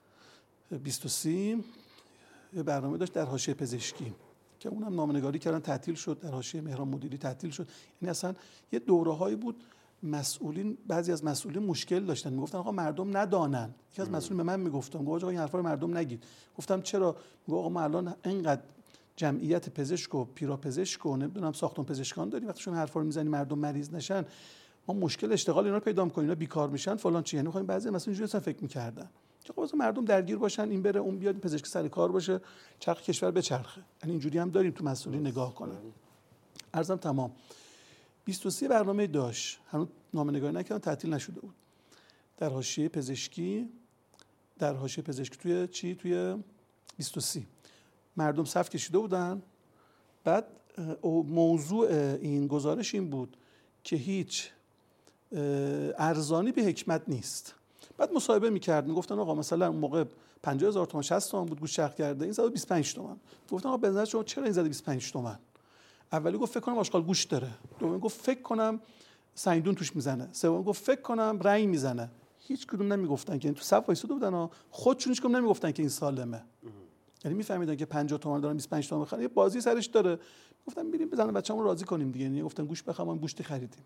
23 یه برنامه داشت در حاشیه پزشکی که اونم نامه‌نگاری کردن تعطیل شد، در حاشیه مهران مدیری تعطیل شد. یعنی اصلا یه دوره‌هایی بود مسئولین، بعضی از مسئولین مشکل داشتن، میگفتن آقا مردم ندانن. یکی از مسئولین به من میگفتم آقا این حرفا رو مردم نگید. گفتم چرا؟ میگه آقا ما الان اینقدر جمعیت پزشک و پیراپزشک و نمیدونم ساختمان پزشکان داریم، وقتی شما حرفا رو میزنی مردم مریض نشن، ما مشکل اشتغال اینا رو پیدا می‌کنیم، اینا بیکار میشن فلان چی. یعنی می‌خوایم بعضی مثلا اینجوری اصلا فکر می‌کردن که خب مردم درگیر باشن، این بره اون بیاد، پزشک سر کار باشه، چرخ کشور بچرخه. یعنی اینجوری هم داریم تو مسئولین نگاه کنن. عرضم تمام. 23 برنامه داشت، هنوز نامه‌نگاری نکردن، تعطیل نشده بود. در حاشیه پزشکی توی چی؟ توی 23 مردم صف کشیده بودن. بعد موضوع این گزارش این بود که هیچ ارزانی به حکمت نیست. بعد مصاحبه می‌کرد، میگفتن آقا مثلا اون موقع 50000 تومان 60 تومان بود گوشت چرخ کرده، این زده 25 تومان. گفتن آقا به نظر شما چرا این زده 25 تومان؟ اولی گفت فکر کنم آشغال گوشت داره، دومی گفت فکر کنم سنگدون توش میزنه، سومی گفت فکر کنم رنگ میزنه. هیچ کدوم نمیگفتن که این تو صف وایساده بودن، خودشون هیچ کدوم نمیگفتن که این سالمه. یعنی میفهمیدن که 50 تومان دارن 25 تومان بخرن، یه بازی سرش داره. گفتم میریم بزنن بچه‌مون راضی کنیم دیگه. یعنی گفتن گوشت بخریم، گوشت خریدیم.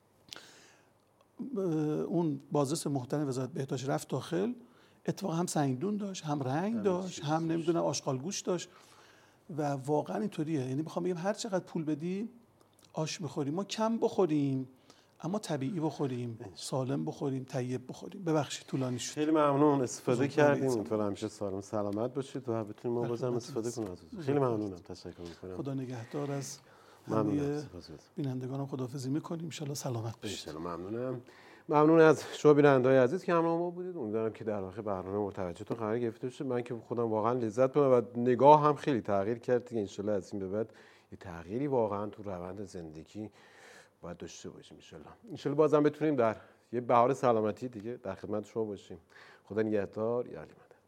اون بازرس محترم وزارت بهداشت رفت داخل، اتفاقا هم سنگدون داشت، هم رنگ داشت، هم نمیدونم آشغال گوشت داشت و واقعا اینطوریه. یعنی میخوام بگم هر چقدر پول بدی آش میخوری. ما کم بخوریم اما طبیعی بخوریم، سالم بخوریم، طیب بخوریم. ببخشید طولانی شد. خیلی ممنون، استفاده کردیم. امیدوارم همیشه سالم سلامت باشید و بتونیم ما بازم استفاده کنیم از اون. خیلی ممنونم، تشکر می‌کنم. خدا نگهدار. از همه بینندگانم خداحافظی می‌کنیم. ان شاءالله سلامت باشید. ممنونم. ممنون از شما بیننده‌های عزیز که همراه ما بودید. امیدوارم که در واقع برنامه مورد توجهتون قرار گرفته باشه. من که خودم واقعا لذت بردم و نگاه هم خیلی تغییر کرد دیگه. ان شاءالله از این به بعد یه تغییری واقعا تو روند زندگی باید داشته باشیم. ان شاءالله بازم بتونیم در یه بهار سلامتی دیگه در خدمت شما باشیم. خدا نگهدار. یا علی مدد.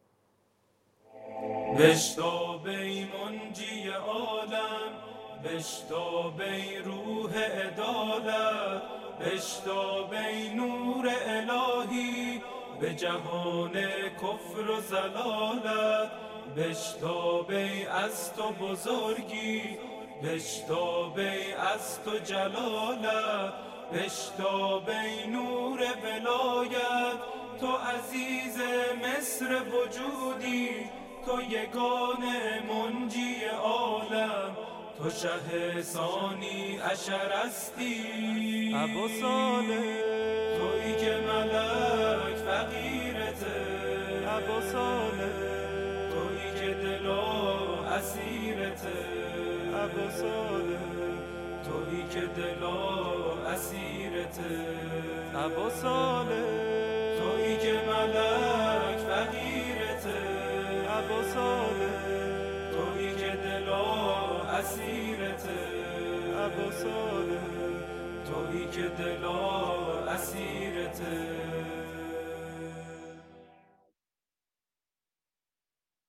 بشتاب ای منجی عالم، بشتاب ای روح عدالت، بشتاب ای نور الهی به جهان کفر و ضلالت، بشتاب ای از تو بزرگی، بشتاب ای از تو جلالت، بشتاب ای نور ولایت، تو عزیز مصر وجودی، تو یگانه منجی عالم، تو شه ثانی عشرستی ابو صالح، تویی که ملک فقیرته ابو صالح، تویی که دلا اسیرته ابو صالح، تویی که دلا اسیرته ابو صالح، تویی که ملک فقیرته ابو صالح، تویی که دلا اسیرته ابو صالح، تویی که دلا اسیرته